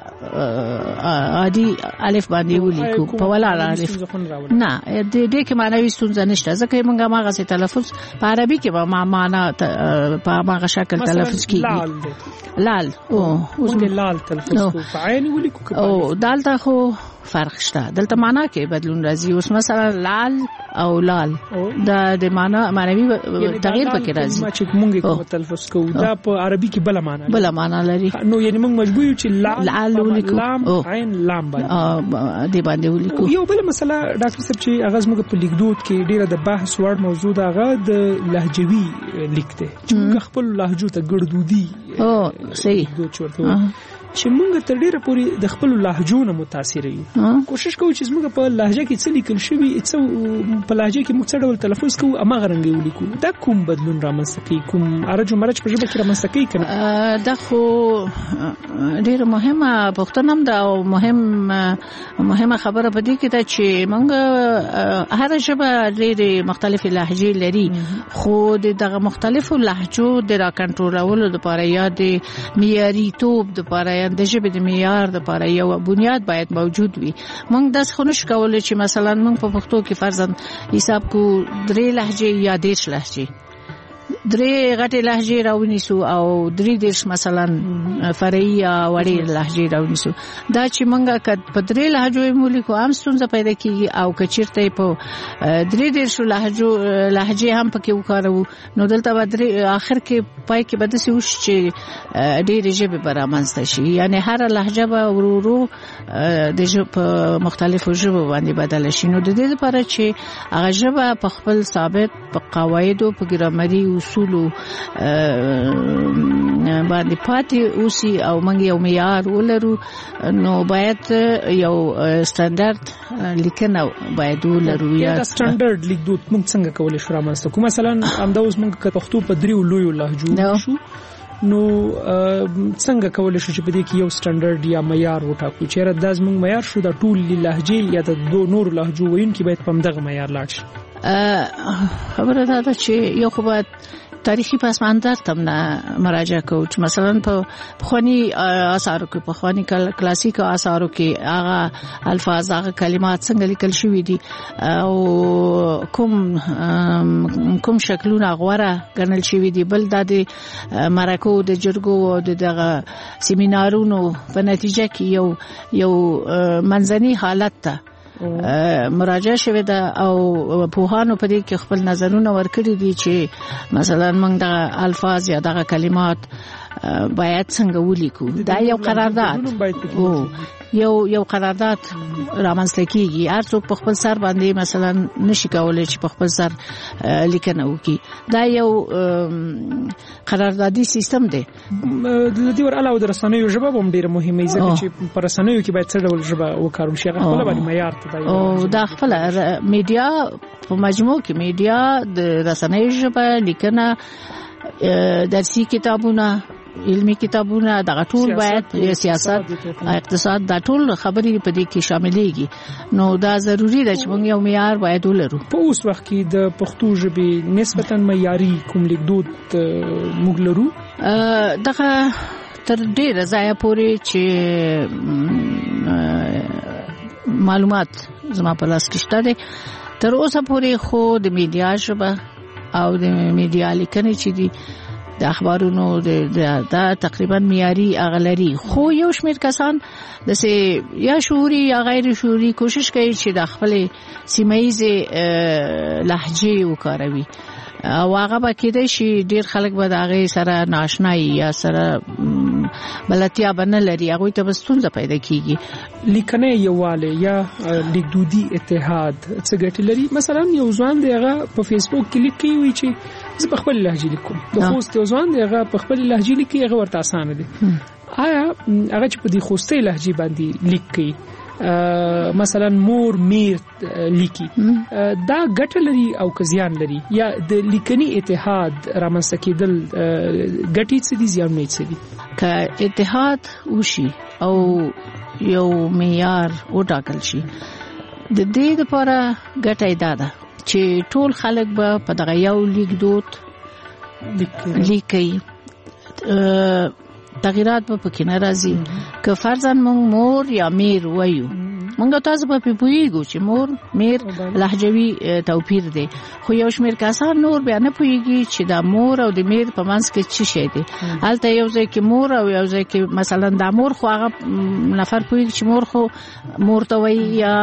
عادي الف باندې ولیکو په ولا الف نه د دې کې معنی ستونزه نشته ځکه موږ هغه څه تلفظ په عربي کې به معنا په هغه شکل تلفظ کیږي لال او اوس لال تلفظ کو فعین ولیکو او دالته خو فرق شته دلته معنا کې بدلون راځي اوس مثلا لال او لال دا د معنا معنوي تغییر پکې راځي چې موږ کوم تلفظ کوو دا په عربي کې بل معنا بل معنا لري نو یعنی موږ مجبور یو چې لال ولیکو لام عین لام باندې دی باندې ولیکو یو بل مسله ډاکټر صاحب چې هغه موږ په لیکدود کې ډیره د بحث وړ موضوع ده هغه د لهجوي لیکته چې موږ خپل لهجو ته ګړدودي او صحیح دوه چورته چې موږ تر ډیره پورې د خپل لهجو نه متاثر یو کوشش کوو چې موږ په لهجه کې څه لیکل شوی څه په لهجه کې موږ څه ډول تلفظ کوو اما غرنګي ولیکو دا کوم بدلون رامنځته کوي کوم ارج مرج په ژبه کې رامنځته کوي کنه دا خو ډیره مهمه پوښتنه ده او مهم مهمه خبره پدې کې ده چې موږ هر ژبه ډېرې مختلفې لهجې لري خو دغه مختلفو لهجو د را کنټرولولو لپاره یا د معیاري توپ لپاره د ژبې د معیار لپاره یو بنیاد باید موجود وي موږ داس خو نشو کولای چې مثلا موږ په پښتو کې فرضاً حساب کو درې لهجې یا دیرش لهجې درې غټې لهجې راونیسو او درې دیرش مثلا فرعي یا وړې لهجې راونیسو دا چې موږ کد په درې لهجو مولیکو عام ستونزه پیدا کیږي او کچیرته په درې دیرش لهجو لهجې هم پکې وکړو نو دلته به درې اخر کې پای کې به داسې وشي چې ډېرې ژبې به رامنځته شي یعنی هر لهجه به ورو ورو د ژبې مختلفو ژبو باندې بدله شي نو د دې لپاره چې هغه ژبه په خپل ثابت په قواعدو په ګرامري اصولو باندې پاتې اوسي او موږ یو معیار ولرو نو باید یو سټانډرډ لیکنه باید ولرو یا سټانډرډ لیکدود موږ څنګه کولای شو رامنځته کوو مثلا همدا اوس موږ پښتو په دریو لویو لهجو شو نو څنګه کولای شو چې په دې کې یو سټانډرډ یا معیار وټاکو چې را د زموږ معیار شو د ټول لهجې یا د دوه نور لهجو وینکي باید په دغه معیار لاړ شي خبره ده چې یو خو باید تاریخي پسماندار تم نه مراجعه کوو چې مثلا په خواني آثارو کې په خواني کلاسیک آثارو کې هغه الفاظ هغه کلمات څنګه لیکل شوي دي او کوم کوم شکلونه غوړه ګڼل شوي دي بل د مرکو د جرګو او دغه سیمینارونو په نتیجه کې یو یو منځني حالت ته مراجعه شوه دا او پوهانو په دې کې خپل نظرونه ورکړي دي چې مثلا موږ د الفاظ یا د کلمات باید څنګه ولیکو دا یو قرارداد او یو یو قرارداد رامنځته کیږي هر څوک په خپل سر باندې مثلا نشي کولای چې په خپل سر لیکنه وکړي دا یو قراردادي سیستم دی د دې ور علاوه د رسنیو ژبه هم ډیره مهمه ځکه چې پر رسنیو کې باید څه ډول ژبه وکړو چې هغه خپل باندې معیار ته او دا خپل میډیا په مجموع کې میډیا د رسنیو ژبه لیکنه درسي کتابونه علمي کتابونه د ټول باید سیاست اقتصاد د ټول خبرې په دې کې شاملېږي نو دا ضروری ده چې موږ یو معیار باید ولرو په اوس وخت کې د پښتو ژبې نسبتاً معیاري کوم لیکدود موږ لرو دغه تر ډیره ځایه پورې چې معلومات زما په لاس کې شته دي تر اوسه پورې خو د میډیا ژبه او د میډیا لیکنې چې دي د اخبارونو د تقریبا معیاري اغلري خو یو شمېر کسان د سه یا شعوري یا غیر شعوري کوشش کوي چې د خپل سیمایي لهجه وکاروي او هغه به کېدای شي ډیر خلک به د هغه سره ناشنای یا سره بلتیا بنه لري هغه ته بستونزه پیدا کیږي. لیکنه یواله یا لیکدودي اتحاد څه ګټه لري؟ مثلا یو ځوان دی هغه په فیسبوک کې لیکي وي چې زه په خپل لهجه لیکم، د خوست یو ځوان دی هغه په خپل لهجه لیکي، هغه ورته اسانه دي. آیا هغه چې په دې خوستي لهجه باندې لیکي مثلا مور میر لیکي دا ګټه لري او زیان لري، یا د لیکنی اتحاد رامنځته کېدل ګټې څه دي زیان نه څه دي؟ که اتحاد وشي او یو معیار وټاکل شي د دې لپاره ګټه دا ده چې ټول خلک به په دغه یو لیکدود لیکي، تغیرات به پکې نه راځي. که فرضاً مونږ مور یا میر وایو مونږ تاسو په پوهیږو چې مور میر لهجوي توپیر دی، خو یو شمېر کسان نور بیا نه پوهیږي چې دا مور او د میر په منځ کې څه شی دی. هلته یو ځای کې مور او یو ځای کې مثلا دا مور خو هغه نفر پوهیږي چې مور خو مور ته وایي یا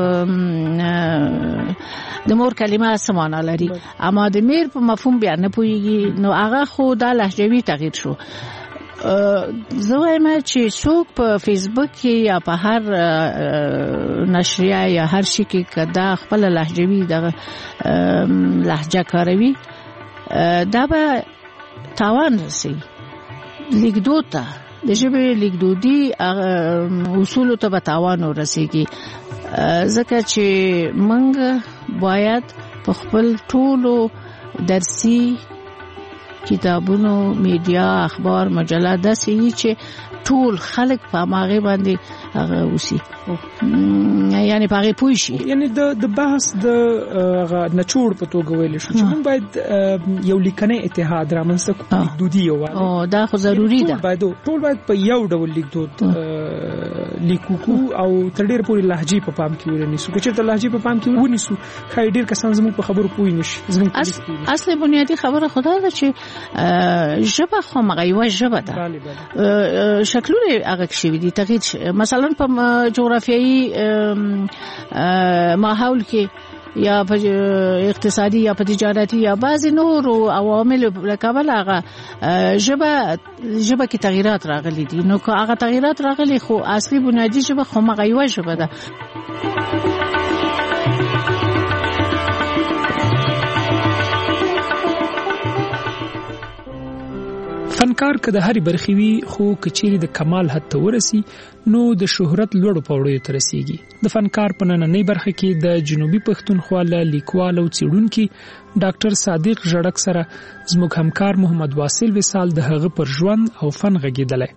د مور کلمه څه معنا لري، اما د میر په مفهوم بیا نه پوهیږي، نو هغه خو دا لهجوي تغییر شو. زه وایم چې څوک په فیسبوک کې یا په هر نشریه یا هر شي کې کدا خپل لهجوي دغه لهجه کاروي دا به تاوان رسي لیکدود ته، د ژبې لیکدودي اصولو ته به تاوان ورسیږي، ځکه چې موږ باید په خپل ټولو درسي کتابونو میډیا اخبار مجله داسې وي چې ټول خلک په هغه باندې هغه وسی یعنی په هغه پوه شي، یعنی د د بحث د هغه نچوړ په توګه ویل شو چې موږ باید یو لیکنه اتحاد رامنځته کړو، لیکدودي یو او دا خو ضروری ده، باید ټول باید په یو ډول لیکدود لیکو او تر ډیر پورې لهجې په پام کې ونیسو. که چېرته لهجې په پام کې ونیسو خای ډیر کسان زموږ په خبرو پوه نشي. زموږ اصل بنیادی خبره خدا ده چې ژبه خو مغیوه ژبه ده، شکلونه هغه شوي دي تغییر، مثلا په جغرافیایي ماحول کې یا په اقتصادي یا په تجارتي یا بعضی نور عوامل له کبله هغه ژبه ژبه کې تغیرات راغلي دي، نو که هغه تغیرات راغلي خو اصلي بنیادی ژبه خو مغیوه ژبه ده. فنکار که د هرې برخې وي خو کچېرې د کمال حد ته ورسي نو د شهرت لوړو پوړیو ته رسیږي. د فنکار په نننۍ برخه کې د جنوبي پښتونخوا له لیکوال او څېړونکي ډاکټر صادق ژړک سره زموږ همکار محمد واصل وصال د هغه پر ژوند او فن غږېدلی.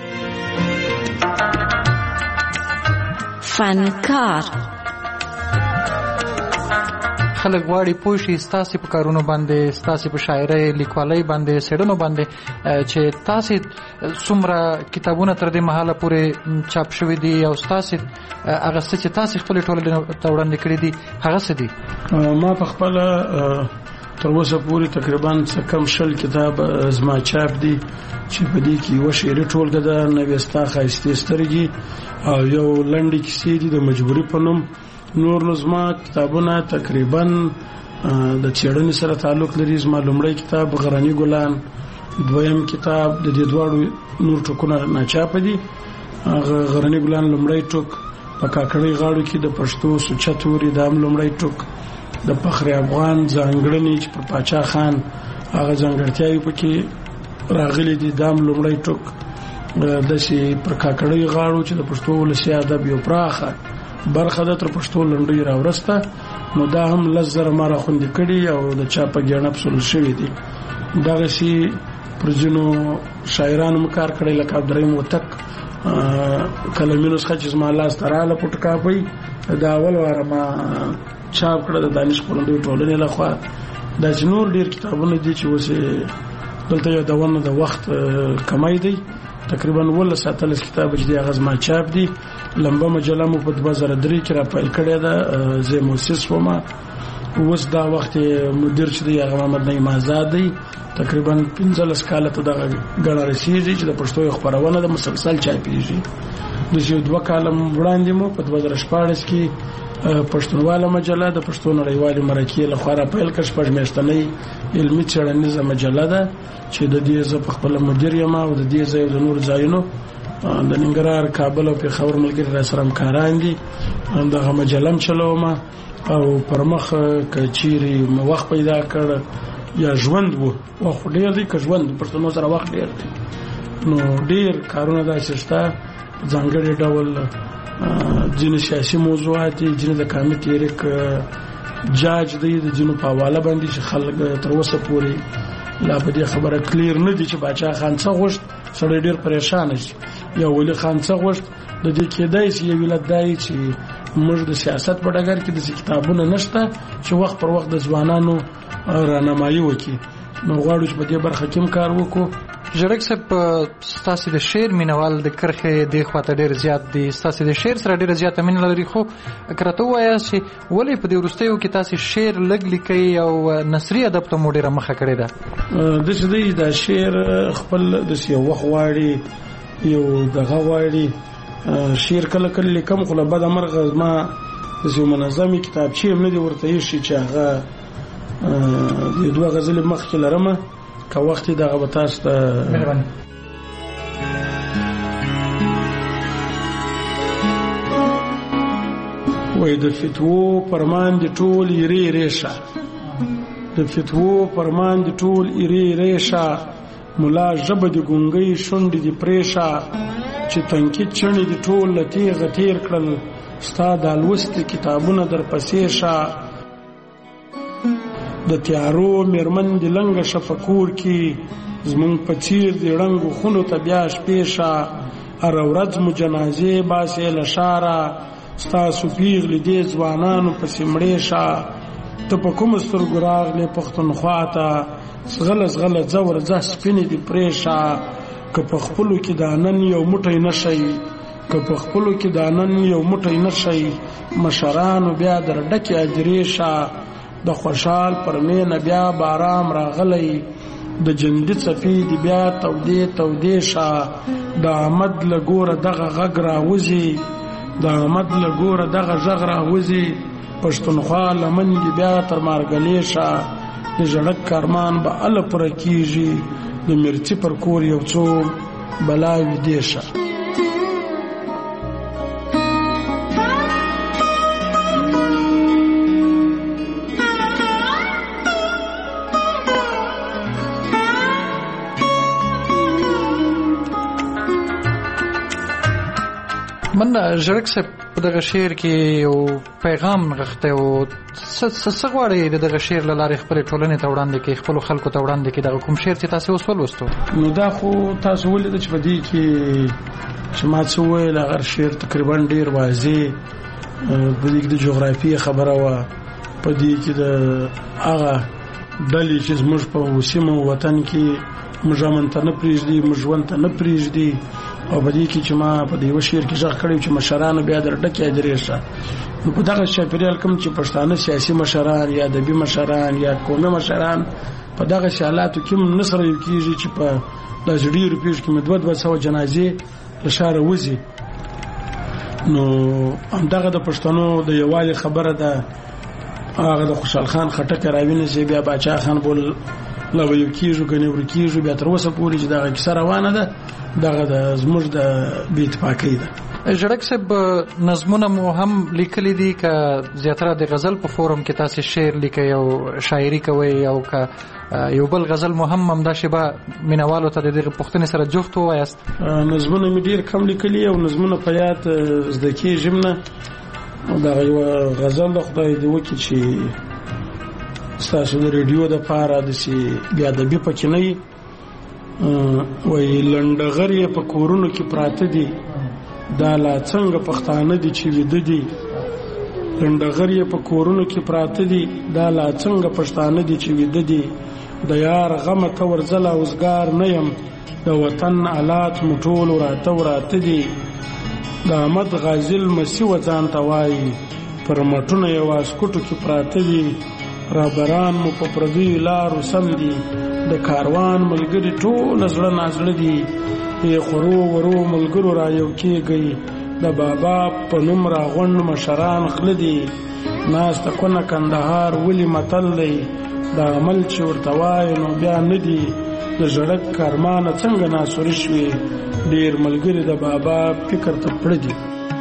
فنکار خلک غواړي پوه شي ستاسې په کارونو باندې، ستاسې په شاعرۍ لیکوالۍ باندې څېړنو باندې چې تاسې څومره کتابونه تر دې مهاله پورې چاپ شوي دي او ستاسې هغه څه چې تاسې خپلې ټولنې ته وړاندې کړي دي هغه څه دي؟ ما په خپله تر اوسه پورې تقریبا څه کم شل کتاب زما چاپ دي چې په دې کې یوه شعري ټولګه ده، نوې ستا ښایستې سترګې، او یو لنډې کیسې دي د مجبوري په نوم. نور نو زما کتابونه تقریبا د څېړنې سره تعلق لري. زما لومړی کتاب غرني ګلان، دویم کتاب د دې دواړو نور ټوکونه ناچاپه دي. غرني ګلان لومړی ټوک په کاکړۍ غاړو کې د پښتو سوچه توري، دا هم لومړی ټوک. د فخر افغان ځانګړنې چې پر پاچا خان هغه ځانګړتیاوې پکې راغلي دي، دا هم لومړی ټوک. داسې پر کاکړۍ غاړو چې د پښتو ولسي ادب یو پراخه برخه ده تر پښتو لنډۍ راورسته، نو دا هم لس زره ما راخوندې کړي او د چا په ګیڼه پسول شوي دي. دغسې پر ځینو شاعرانو مو کار کړی لکه عبدالرحیم وتک کلمي نسخه چې زما لاس ته راغله په ټکاپۍ، دا اول واره ما چاپ کړه د دانش خپرندوی ټولنې لخوا. داسې نور ډېر کتابونه دي چې اوس دلته یو دونه د وخت کمی دی، تقریبا ولس اتلس کتاب چې دی هغه زما چاپ دي. لمبه مجله مو په دوه زره درې کې راپیل کړې ده، زه موسس وم. اوس دا وخت مدیر چې دی هغه محمد نعیم آزاد دی، تقریبا پنځلس کاله ته دغه ګڼه رسېږي چې د پښتو خپرونه د مسلسل چاپېږي. د یو دوه کالم وړاندې مو په دوه زره شپاړس کې پښتونواله مجله د پښتو نړیوالې مرکې لخوا را پیل کړ. شپږ میاشتنۍ علمي څېړنیزه مجله ده چې د دې زه په خپله مدیر یم او د دې ځای د نورو ځایونو د ننګرهار، کابل او پېښور ملګري راسره همکاران دي. دغه مجله هم چلوم او پر مخ که چیرې مې وخت پیدا کړ یا ژوند و وخت ډېر دی که ژوند پښتنو سره وخت ډېر دی نو ډېر کارونه داسې شته. ځانګړي ډول ځینې سیاسي موضوعات دي، ځینې د کامې تحریک جاج دی، د ځینو په حواله باندې چې خلک تر اوسه پورې لا په دې خبره کلیر نه دي چې باچا خان څه غوښت. سړی ډېر پریشانه شي. یا ولی خان څه غوښت. د دې کېدای شي یو علت دی چې موږ د سیاست په ډګر کې داسې کتابونه نشته چې وخت پر وخت د ځوانانو رانمایي وکړي. نو غواړو چې په دې برخه کې کار وکړو. ژړک صاحب ستاسو د شعر مینوال د کرښې د خواته ډېر زیات دي، ستاسو د شعر سره ډېره زیاته مینه لري، خو کرته وایاست چې ولې په دې وروستیو کې تاسو شعر لږ لیکئ او نثري ادب ته مو ډېره مخه کړې ده؟ داسې دی دا شعر خپل داسې یو وخت غواړي، یو دغه غواړي. شعر کله کله لیکم خو له بده مرغه زما داسې یو منظمې کتابچې هم نه دي ورته ایښي چې هغه د دوه غزلې مخکې لرمه که وخت یې دغه به تاسو ته وایي د فتوو فرمان دي ټول ایرې ریشه، د فتوو فرمان دي ټول ایرې ریشه، ملا ژبه دي ګونګۍ شونډې دي پریشه، چې تنکي چڼې دي ټول له تیغه تیر کړل، ستا دا لوستي کتابونه در پسې شه. د تیارو میرمن دي لنګه شفکور کې، زمونږ په څیر دي ړنګو خونو ته بیا شپې شه، هره ورځ مو جنازې باسې له ښاره، ستاسو پیغلې دې ځوانانو پسې مړې شه. ته په کومو سترګو راغلې پښتونخوا ته، زغله زغله ځه ورځه سپینې دي پرېشه. که په خپلو کې دا نن یو موټی نه شئ، که په خپلو کې دا نن یو موټی نه شئ، مشرانو بیا در ډکې اجرې شه. د خوشحال پر مینه بیا بارام راغلی، د جندي څپې دی بیا تودې تودې شه. د احمد له ګوره دغه غږ راوځي، د احمد له ګوره دغه غږ راوځي، پښتونخوا لمن دی بیا تر مارګلې شه. د ژړک کارمان به اله پوره کېږي، د مرچي پر کور یو څو بلاوي دې شه. من ژړک صاحب په دغه شعر کې یو پیغام نغښتی و، څه غواړئ د دغه شعر له لارې خپلې ټولنې ته وړاندې کړئ، خپلو خلکو ته وړاندې کړئ؟ دغه کوم شعر چې تاسو اوس ولوستو؟ نو دا خو تاسو ولیده چې په دې کې چې ما څه وویل، هغه شعر تقریبا ډېر واضح، په دې کې د جغرافیې خبره وه، په دې کې د هغه ډلې چې زموږ په سیمه وطن کې موږ امن ته نه پرېږدي، موږ ژوند ته نه پرېږدي، او په دې کې چې ما په دې یوه شعر کې غږ کړی چې مشرانو بیا در ډکې اجرې شه. نو په دغه چاپېریال کوم چې پښتانه سیاسي مشران یا ادبي مشران یا قومي مشران په دغه حالاتو کې نه سره یو کېږي چې په داسې ډېرو پیښو کې مې دوه دوه سوه جنازې له ښاره وځي. نو همدغه د پښتنو د یووالي خبره ده. هغه د خوشحال خان خټک راوینځي، بیا باچا خان بول لا ویو کېږو ګنې ور کېږو، بیا تر اوسه پورې چې دغه کیسه روانه ده، دغه د زموږ د بې اتفاقۍ ده. ژړک صاحب نظمونه مو هم لیکلي دي که زیاتره د غزل په فورم کې تاسو شعر لیکئ او شاعري کوئ، او که یو بل غزل مو هم همدا شیبه مینوالو ته د دغې پوښتنې سره جفت ووایاست؟ نظمونه مې ډېر کم لیکلي او نظمونه په یاد زده کېږم نه. دغه یوه غزل د خدای دې وکړي چې ستاسو د ریډیو دپاره داسې بې ادبي پکې نه وي. وایي لنډغر یې په کورونو کې پراته دي، دا لا څنګه پښتانه دي چې ویده دي. لنډغر یې په کورونو کې پراته دي، دا لا څنګه پښتانه دي چې ویده دي. د یار غمه ته ورځله اوزګار نه یم، د وطن آلات مو ټول وراته وراته دي. د احمد غازي لمسي و ځان ته وایي، پر مټونه یې واسکوټو کې پراته دي. رابران مو په پردیو لارو سم دي، د کاروان ملګري ټول زړه نازړه دي. یې خورو ورو ملګرو را یو کېږئ، د بابا په نوم راغونډ مشران غله دي ناسته کونه کندهار ولي متل دی د عمل چې ورته وایي نو بیا نه دي د ژړک کارمانه څنګه ناسوري شوي ډېر ملګري د بابا فکر ته پړه دي.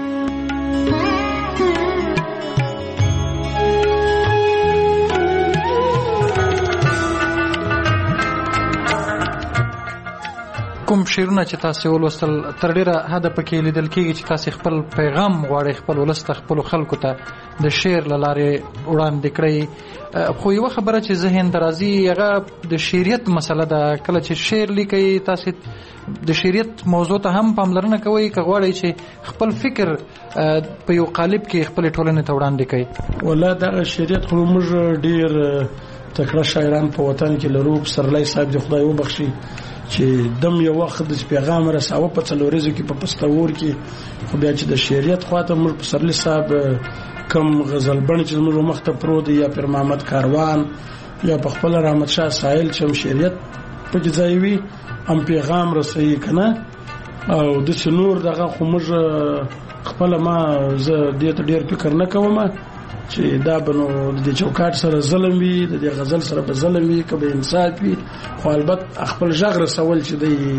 کوم شعرونه چې تاسو ولوستل تر ډیره حد پکې لیدل کېږي چې تاسو خپل پیغام غواړئ خپل ولست خپل خلکو ته د شعر لاره وړاندې کړئ خو یو خبره چې ذهن درازي هغه د شعریت مسله ده کله چې شعر لیکي تاسو د شعریت موضوع ته هم پاملرنه کوئ که غواړئ چې خپل فکر په یو قالب کې خپل ټولنې ته وړاندې کړئ. ولا د شعریت خو موږ ډیر تکړه شاعران په وطن کې لرو. پسرلی صاحب د خدای وبخشي چې دم یو وخت د پیغام رساوه په څلوريزو کې په پستور کې خو بیا چې د شعریت خواته موږ پسرلی صاحب کم غزل بڼ چې موږ مخ ته پرو دی یا پر محمد کاروان یا په خپل رحمت شاه ساحل چې شعریت په ځای وي ام پیغام رسوي کنه او د څنور دغه خو موږ خپل ما زه دې ډیر فکر نه کوم چې دا بنو د چوکاټ سره ظلم وي د غزل سره به ظلم وي که به انصاف وي خو البته خپل ژغ رسول چې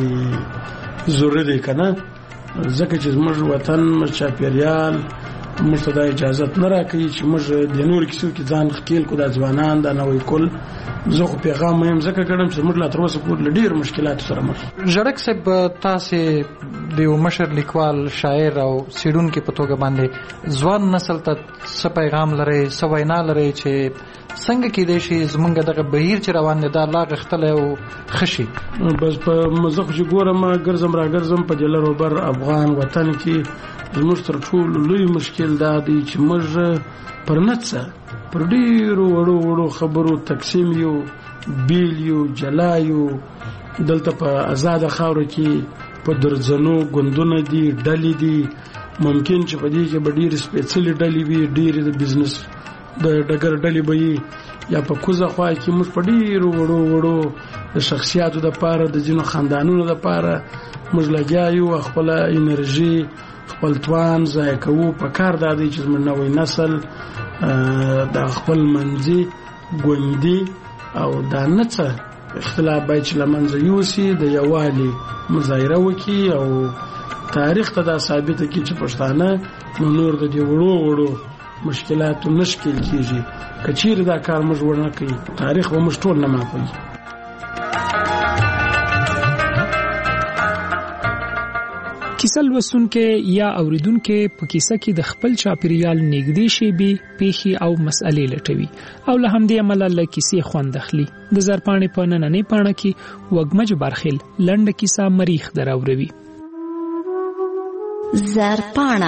دی ضروري دی کنه ځکه چې موږ وطن موږ چاپیریال موږ ته د اجازه نه راکوي چې موږ د نور کیسو کې ځان خکیل کو د ځوانان د نوې کول زه خو پیغام مهم ځکه ګڼم چې موږ لا تر اوسه پورې ډېر مشکلات سره مخ. ژړک صاحب تاسو د یو مشر لیکوال شاعر او سیډونکو په توګه باندې ځوان نسل ته څه پیغام لري څه وینا لري چې څنګه کېدای شي زمونږ دغه بهیر چې روان دی دا لا غښتلی او خشي. بس په مزه خو چې ګورم ګرځم را ګرځم په جلر وبر افغان وطن کې زموږ تر ټولو لوی مشکل دا دی چې موږ پر نڅه پر ډیرو وړو وړو خبرو تقسیم یو بیل یو جلا یو. دلته په آزاده خاوره کې په درځنو ګوندونه دي ډلې دي ممکن چې په دې کې به ډېرې سپېڅلې ډلې وي ډېرې د بزنس د ډګر ډلې به وي یا په کوزه خوا کې موږ په ډیرو وړو وړو د شخصیاتو دپاره د ځینو خاندانونو دپاره موږ لګیا یو خپله انرژي خپل توان ضایع کوو. په کار دا دی چې زموږ نوی نسل د خپل منځي ګوندي او دا نڅه اختلاف باید چې له منځه یوسي د یووالي مظاهره وکړي او تاریخ ته دا ثابته کړي چې پښتانه نو نور د دې وړو وړو مشکلاتو نشکل کیږي. که چیرې دا کار موږ ونه کړي تاریخ به موږ ټول نه معافوي. کیسه لوستونکې یا اوریدونکې په کیسه کې د خپل چاپیریال نږدې شیبې پیښې او مسئلې لټوي او له همدې امله له کیسې خوند اخلي. د زرپاڼې په نننۍ پاڼه کې وګمج برخیل لنډه کیسه مریخ دراوروي. زرپاڼه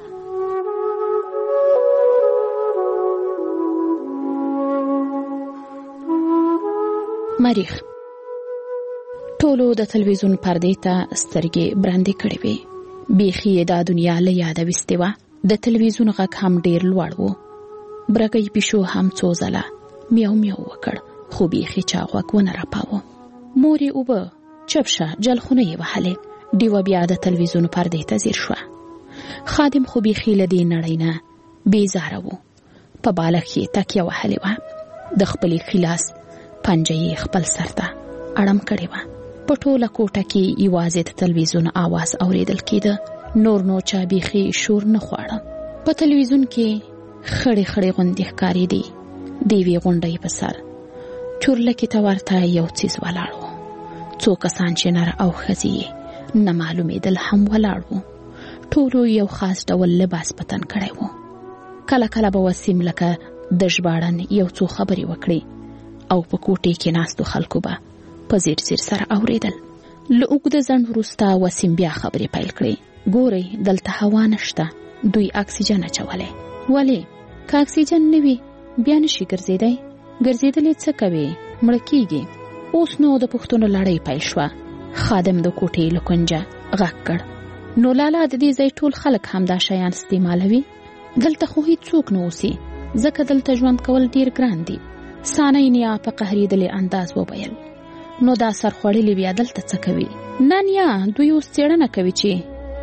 مریخ ټولو د تلویزیون پردې ته سترګې برندې کړې وې. بیخي دا دنیا له یاده وستې وه. د تلویزیون غږ هم ډېر لوړ و. برګۍ پیشو هم څو ځله میاو میاو وکړ خو بیخي چا غوږ ونه راپاوه. مور یې اوبه چپ شه جلخونه یې وهلې. ډیوه بیا د تلویزیون پردې ته ځیر شوه. خادم خو بیخي له دې نړۍ نه بېزاره و. په بالښت یې تکیه وهلې وه. د خپلې ښي لاس پنجه یې خپل سر ته اړم کړې وه. په ټوله کوټه کې یوازې د تلویزیون आवाज اوریدل کېده. نور نو چا بیخي شور نه خواړه. په تلویزیون کې خړې خړې غوندې ښکارېدې. د یوې غونډۍ په سر چورلکې ته ورته یو څیز ولاړ و. څو کسان چې نر او ښځې یې نه معلومېدل هم ولاړ وو. ټولو یو خاص ډول لباس په تن کړی و. کله کله به وسیم لکه د ژباړن یو څو خبرې وکړي او په کوټې کې ناستو خلکو به په زیر زیر سره اوریدل. له اوږده ځنډ وروسته وسیم بیا خبرې پیل کړې. ګورئ دلته هوا نشته. دوی اکسیجن اچولی. ولې که اکسیجن نه وي بیا نشي ګرځېدی. ګرځېدلې څه کوي مړه کېږي. اوس نو د پوښتنو لړۍ پیل شوه. خادم د کوټې له کونجه غږ کړ. نو لالا د دې ځای ټول خلک همدا شیان استعمالوي. دلته خو هیڅوک نه اوسي ځکه دلته ژوند کول ډیر ګران دي. سانینیا په قهرېدلې انداز وویل. نو دا سرخوړلې بیا دلته څه کوي؟ نه نه دوی اوس څېړنه کوي چې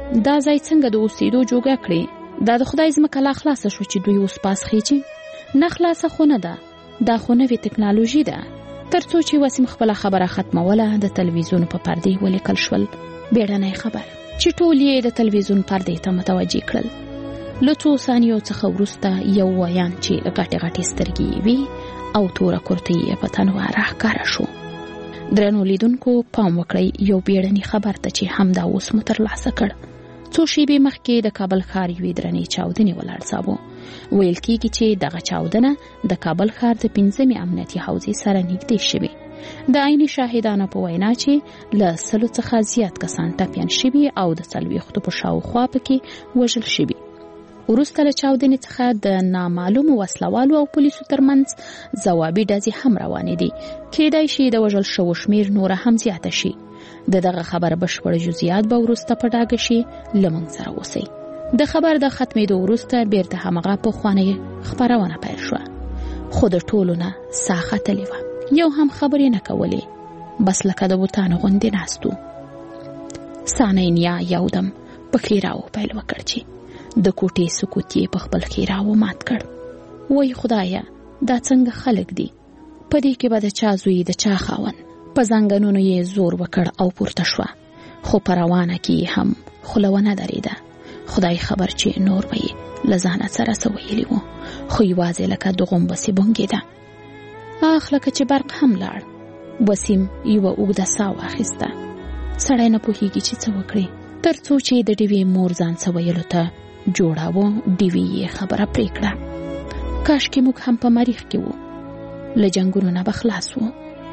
دا ځای څنګه د اوسېدو جوګه کړي؟ دا د خدای ځمکه لا خلاصه شو چې دوی اوس پاس خېچي؟ نه خلاصه خو نه ده، دا خو نوې ټکنالوژي ده. تر څو چې وسیم خپله خبره ختموله د تلویزیون په پردې ولیکل شول بیړنی خبر چې ټول یې د تلویزیون پردې ته متوجه کړل. له څو ثانیو څخه وروسته یو ویان چې غټې غټې سترګې وي او توره کرتۍ یې په تن راښکاره شو. درنو لیدونکو پام وکړئ، یو بیړني خبر ته چې همدا اوس مو ترلاسه کړ. څو شېبې مخکې د کابل ښار یوې درنې چاودنې ولړزاوه. ویل کېږي چې دغه چاودنه د کابل ښار د پنځمې امنیتي حوزې سره نږدې شوې. د عیني شاهدانو په وینا چې له سلو څخه زیات کسان ټپیان شوي او د څلوېښتو په شاوخوا پکې وژل شوي. وروسته له چاودنې څخه د نامعلومو وسلوالو او پولیسو ترمنځ ځوابي ډزې هم روانې دي. کېدای شي د وژل شوو شمېر نوره هم زیاته شي. د دغه خبر بشپړ جزئیات به وروسته په ډاګه شي. له موږ سره اوسئ. د خبر د ختمېدو وروسته بیرته همغه پخوانۍ خپرونه پیل شوه، خو د ټولو نه ساه ختلې وه. یو هم خبرې نه کولې، بس لکه د بوتانو غوندې ناست وو. سانین یا یودم په ښېراوو پیل وکړ چې د کوټې سکوت یې په خپل ښېراوو مات کړ. وای خدایه، دا څنګه خلک دي؟ په دې کې به د چا زوی د چا خاوند. په زنګنونو یې زور وکړ او پورته شوه، خو په روانه کې هم خوله ونه درېده. خدای خبر چې نور به یې له ځانه سره څه ویلي وو، خو یوازې لکه د غومبسې بونګېده. اخ لکه چې برق هم لاړ. وسیم یوه اوږده ساه واخیسته. سړی نه پوهېږي چې څه وکړي، تر څو چې د ډیوې مور ځان څه ویلو ته جوړاوه. ډیوې یې خبره پرې کړه. کاشکې موږ هم په مریخ کې وو، له جنګونو نه به خلاص وو.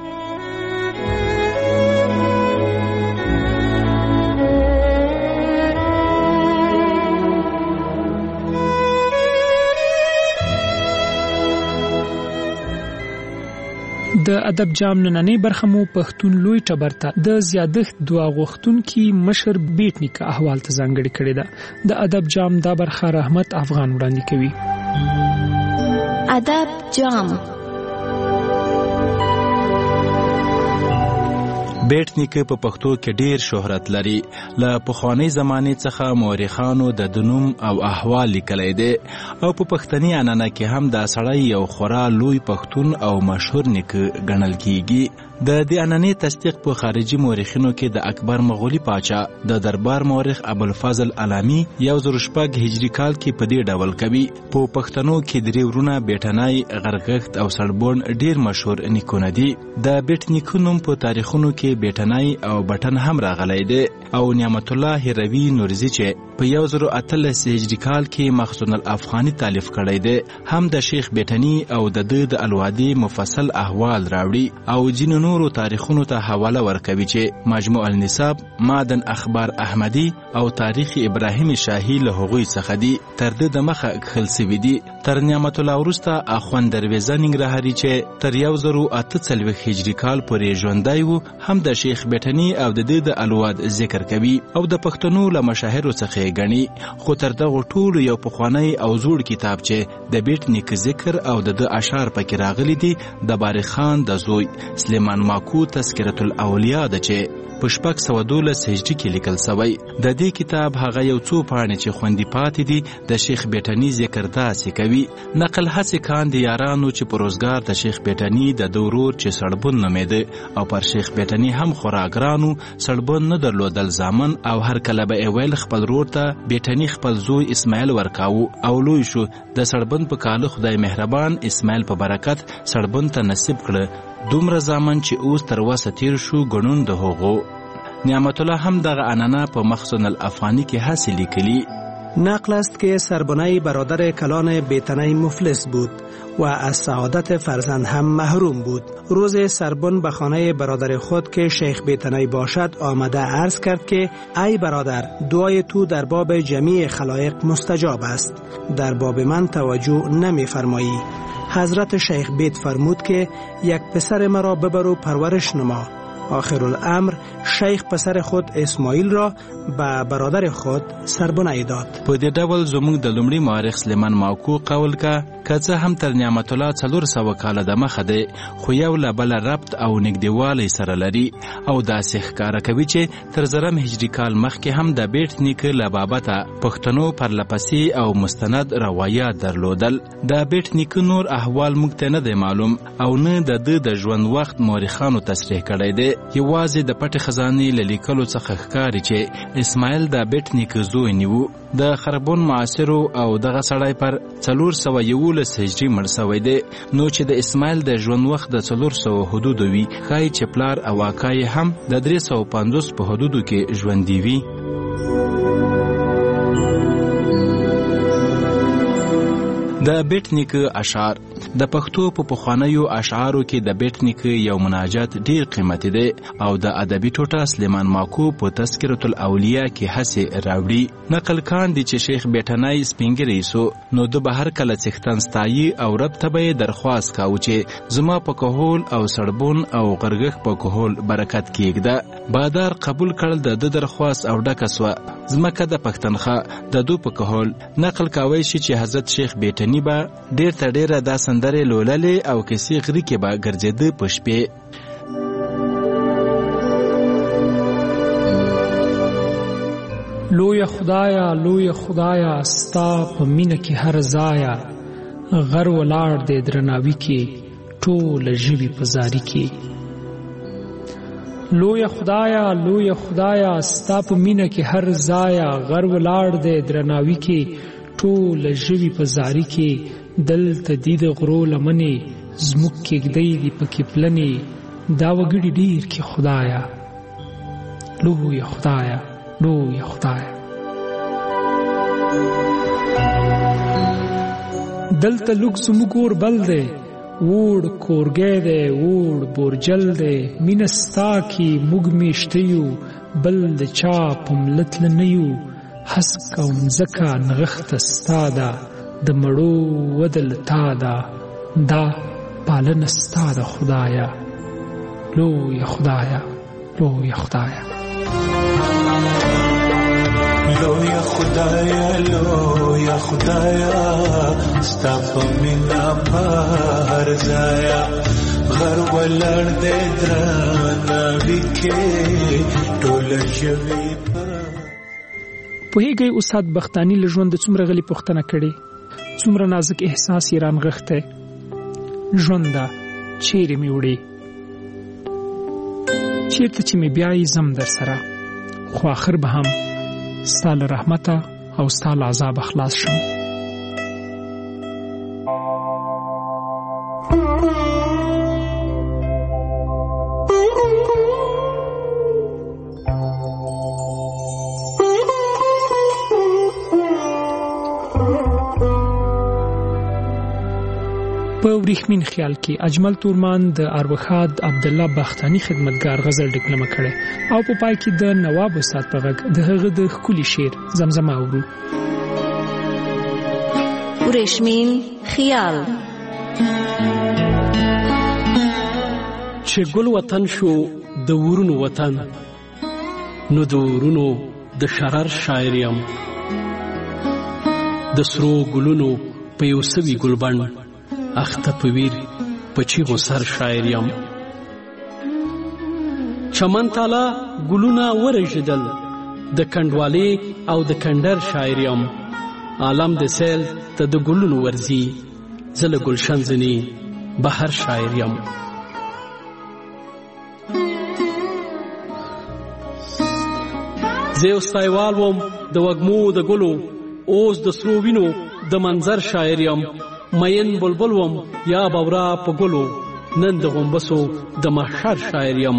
د ادب جام نننۍ برخه مو پښتون لوی ټبر ته د زیادښت دعا غوښتونکي مشر بیت نیکه احوال ته ځانګړې کړې ده. د ادب جام دا برخه رحمت افغان وړاندې کوي. ادب جام. بیت نیکه په پښتو کې ډیر شهرت لري. له پخوانۍ زمانې څخه مورخانو د دنوم او احوال لیکلی دی او په پښتني عنعنه کې هم دا سړی یو خورا لوی پښتون او مشهور نیکه ګڼل کیږي. د دې عنعنې تصدیق په خارجي مورخینو کې د اکبر مغولي پاچا د دربار مورخ ابوالفضل علامي یو زر شپږ هجري کال کې په دې ډول کوي. په پښتنو کې درې ورونه بیټنای، غرغښت او سړبون ډیر مشهور نیکونه دي. د بیت نیکه نوم په تاریخونو کې بیټنای او بټن هم راغلی دی او نعمت الله هروي نورزي چې په یو زر اتلس هجري کال کې مخزون الافغاني تالیف کړی دی هم د شیخ بیټني او د د د الوادي مفصل احوال راوړي او ځینو نورو تاریخونو ته حواله ورکوي چې مجموع النساب، معدن اخبار احمدي او تاریخ ابراهیم شاهي له هغوی څخه دي. تر د د مخه کښل سوي دي. تر نعمت الله وروسته اخوند درویزه ننګرهاري چې تر یو زر اته څلوېښت هجري کال پورې ژوندی و هم د شیخ بیټني او د د د الواد ذکر کوي او د پښتنو له مشاهیرو څخه یې ګڼي. خو تر دغو ټولو یو پخوانی او زوړ کتاب چې د بیت نیکه ذکر او د د اشعار پکې راغلي دي د باري خان د زوی سلیمان ماکو تذکرة الاولیاء ده چې په شپږ سوه دولس هجري کې لیکل سوی. د دې کتاب هغه یو څو پاڼې چې خوندي پاتې دي د شیخ بیټني ذکر داسې کوي. نقل هڅې کاندي یارانو چې په روزګار د شیخ بیټني د ده ورور چې سړبون نومېده او پر شیخ بیټني هم خورا ګرانو. سړبون نه درلودل زامن او هر کله به یې ویل خپل ورور ته بیټني خپل زوی اسماعیل ورکاوه او لوی شو. د سړبون په کاله خدای مهربان اسماعیل په برکت سړبون ته نصیب کړه دومره زامن چې اوس تر وسه تیر شو ګڼون د هغو. نعمت الله هم دغه عنعنه په مخزون الافغانی کې هستی لیکلی. نقل است که سربنای برادر کلان بیتنی مفلس بود و از سعادت فرزند هم محروم بود. روز سربن به خانه برادر خود که شیخ بیتنی باشد آمده عرض کرد که ای برادر، دعای تو در باب جمیع خلایق مستجاب است، در باب من توجه نمی فرمایی. حضرت شیخ بیت فرمود که یک پسر مرا ببر و پرورش نما. آخر الامر شیخ پسر خود اسماعیل را به برادر خود سربنای داد. په دې ډول زموږ د لومړي مورخ سلیمان ماکو قول کا که څه هم تر نعمت الله څلور سوه کاله د مخه دی خو یو له بله ربط او نږدېوالی سره لري او داسې ښکاره کوي چې تر زرم هجري کال مخکې هم د بیټ نیکه له بابته پښتنو پرلپسې او مستند روایات درلودل. د بیټ نیکه نور احوال موږ ته نه دی معلوم او نه د ده د ژوند وخت مورخانو تصریح کړی دی. یوازې د پټې خزانې له لیکلو څخه ښکاري چې اسماعیل د بیټ نیکه زوی نیو. د خربون معاصرو او دغه سړی پر څلور سوه یولس هجري مړ سوی دی، نو چې د اسماعیل د ژوند وخت د څلور سوه حدودو وي، ښایي چې پلار او اکا یې هم د درې سوه پنځوس په حدودو کې ژوندي وي. د بیټ نیکه اشعار. د پښتو په پخوانیو اشعارو کې د بیټ نیکه یو مناجات ډیر قیمتي دی او د ادبي ټوټه سلیمان ماکو په تذکرة الاولیاء کې هسې راوړي. نقل کاندي چې شیخ بیټنی سپینګری سو نو د بهر کله څښتن ستایي او رب ته به درخواست کاوه چې زما په کهول او سړبون او غرغښ په کهول برکت کېږده. بادار قبول کړل د درخواست او ډکه سوه ځمکه د پښتنخه د دو په کهول. نقل کوي شي چې حضرت شیخ بیټنی به ډیر تر ډیره دا سندرې لوللې او کیسې غري کې به ګرځېده په شپې. لویه خدایا لویه خدایا ستا په مینه کې هر ځایه غر ولاړ دی درناوي کې ټوله ژبې په زاري کې. لویه خدایا لویه خدایا ستا په مینه کې هر ځایه غر ولاړ دی درناوي کې ټوله ژبې په زاري کې. دلته دی د غرو لمنې زموږ کېږدی دي پکې پلنې دا وګړي ډېر کې خدایا لویه خدایا لویه خدایا. دلته لوګ زموږ اور بل دی ووړ کورګی دی ووړ بورجل دی مینه ستا کې موږ میشته یو بل د چا په ملت نه یو. هسک او مځکه نغښته ستا ده د مړو ودل تا ده دا پالنه ستا ده خدایا لویه خدایا لویه خدایا. لویه خدایا لویه خدایا ستا په مینه په هر ځایه غر ولاړ دی درناوي کې ټوله ژبې پوهیږئ استاد بختانی له ژونده څومره غلي پوښتنه کړې، څومره نازک احساس یې رانغښتی. ژونده چیرې مې وړې، چیرته چې مې بیایي ځم در سره، خو آخر به هم ستا له رحمته او ستا له عذابه خلاص شم. په وریښمین خیال کې اجمل تورمان د اروخاد عبدالله بختانی خدمتګار غزل ډکلمه کړي او په پای کې د نواب استاد په غږ د هغه د ښکلي شعر زمزمه اورو. وریښمین خیال. چې ګل وطن شو د ورونو وطن، نو د ورونو د شرر شاعر یم، د سرو ګلونو په یو سوي ګلبڼ اخته په ویر په چیغو سر شاعر یم. چمن تالا ګلونه ورژېدل، د کنډوالې او د کندر شاعر یم، عالم د سیل ته د ګلونو ورځي، زه له ګلشن ځنې بهر شاعر یم. زه یو ستایوال وم د وږمو د ګلو، اوس د سرو وینو د منظر شاعر یم. مین بلبل وم یا بورا په ګلو، نن د غومبسو د محشر شاعر یم.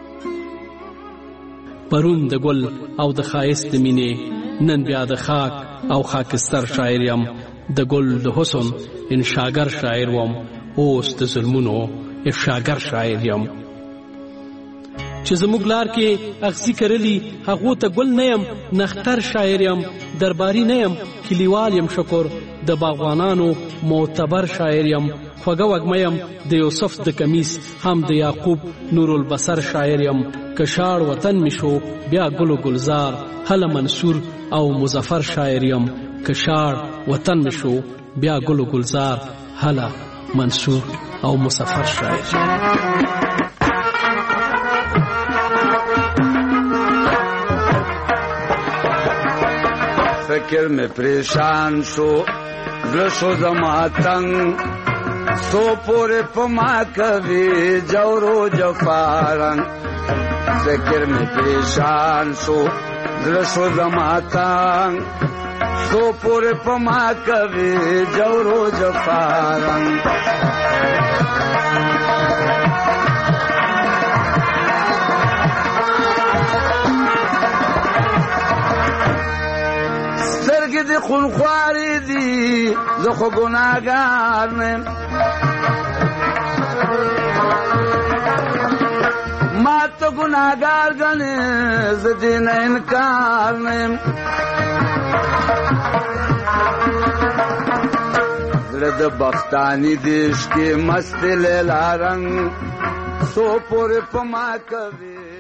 پرون د ګل او د ښایست د مینې، نن بیا د خاک او خاکستر شاعر یم. د ګل د حسن انشاګر شاعر وم، اوس د ظلمونو افشاګر شاعر یم. چې زموږ لار کې اغزي کرلي هغو ته ګل نه یم، نختر شاعر یم. درباري نه یم، کلیوال یم شکر، د باغوانانو معتبر شاعر یم. خوږه وږمه یم د یوسف د کمیس، هم د یعقوب نور البصر شاعر یم. که شاړ وطن می شو بیا ګل و گلزار، هله منصور او مظفر شاعر یم. که شاړ وطن می شو بیا ګل و ګلزار، هله، منصور او مسافر شاعر. فکر میں پریشان شو زلشو زماتنگ سو پورے پما کبھی جورو جفارنگ. فکر میں پریشان شو زلشو زماتنگ سو پورے پما کبھی جورو جفارنگ. سترگی دی خونخواری دی زخو گناہگار نیم، ما تو گناہگار گنی زدین انکار نیم. زرد بختانی دیش کی مست لیلا رنگ سو پور پما کبھی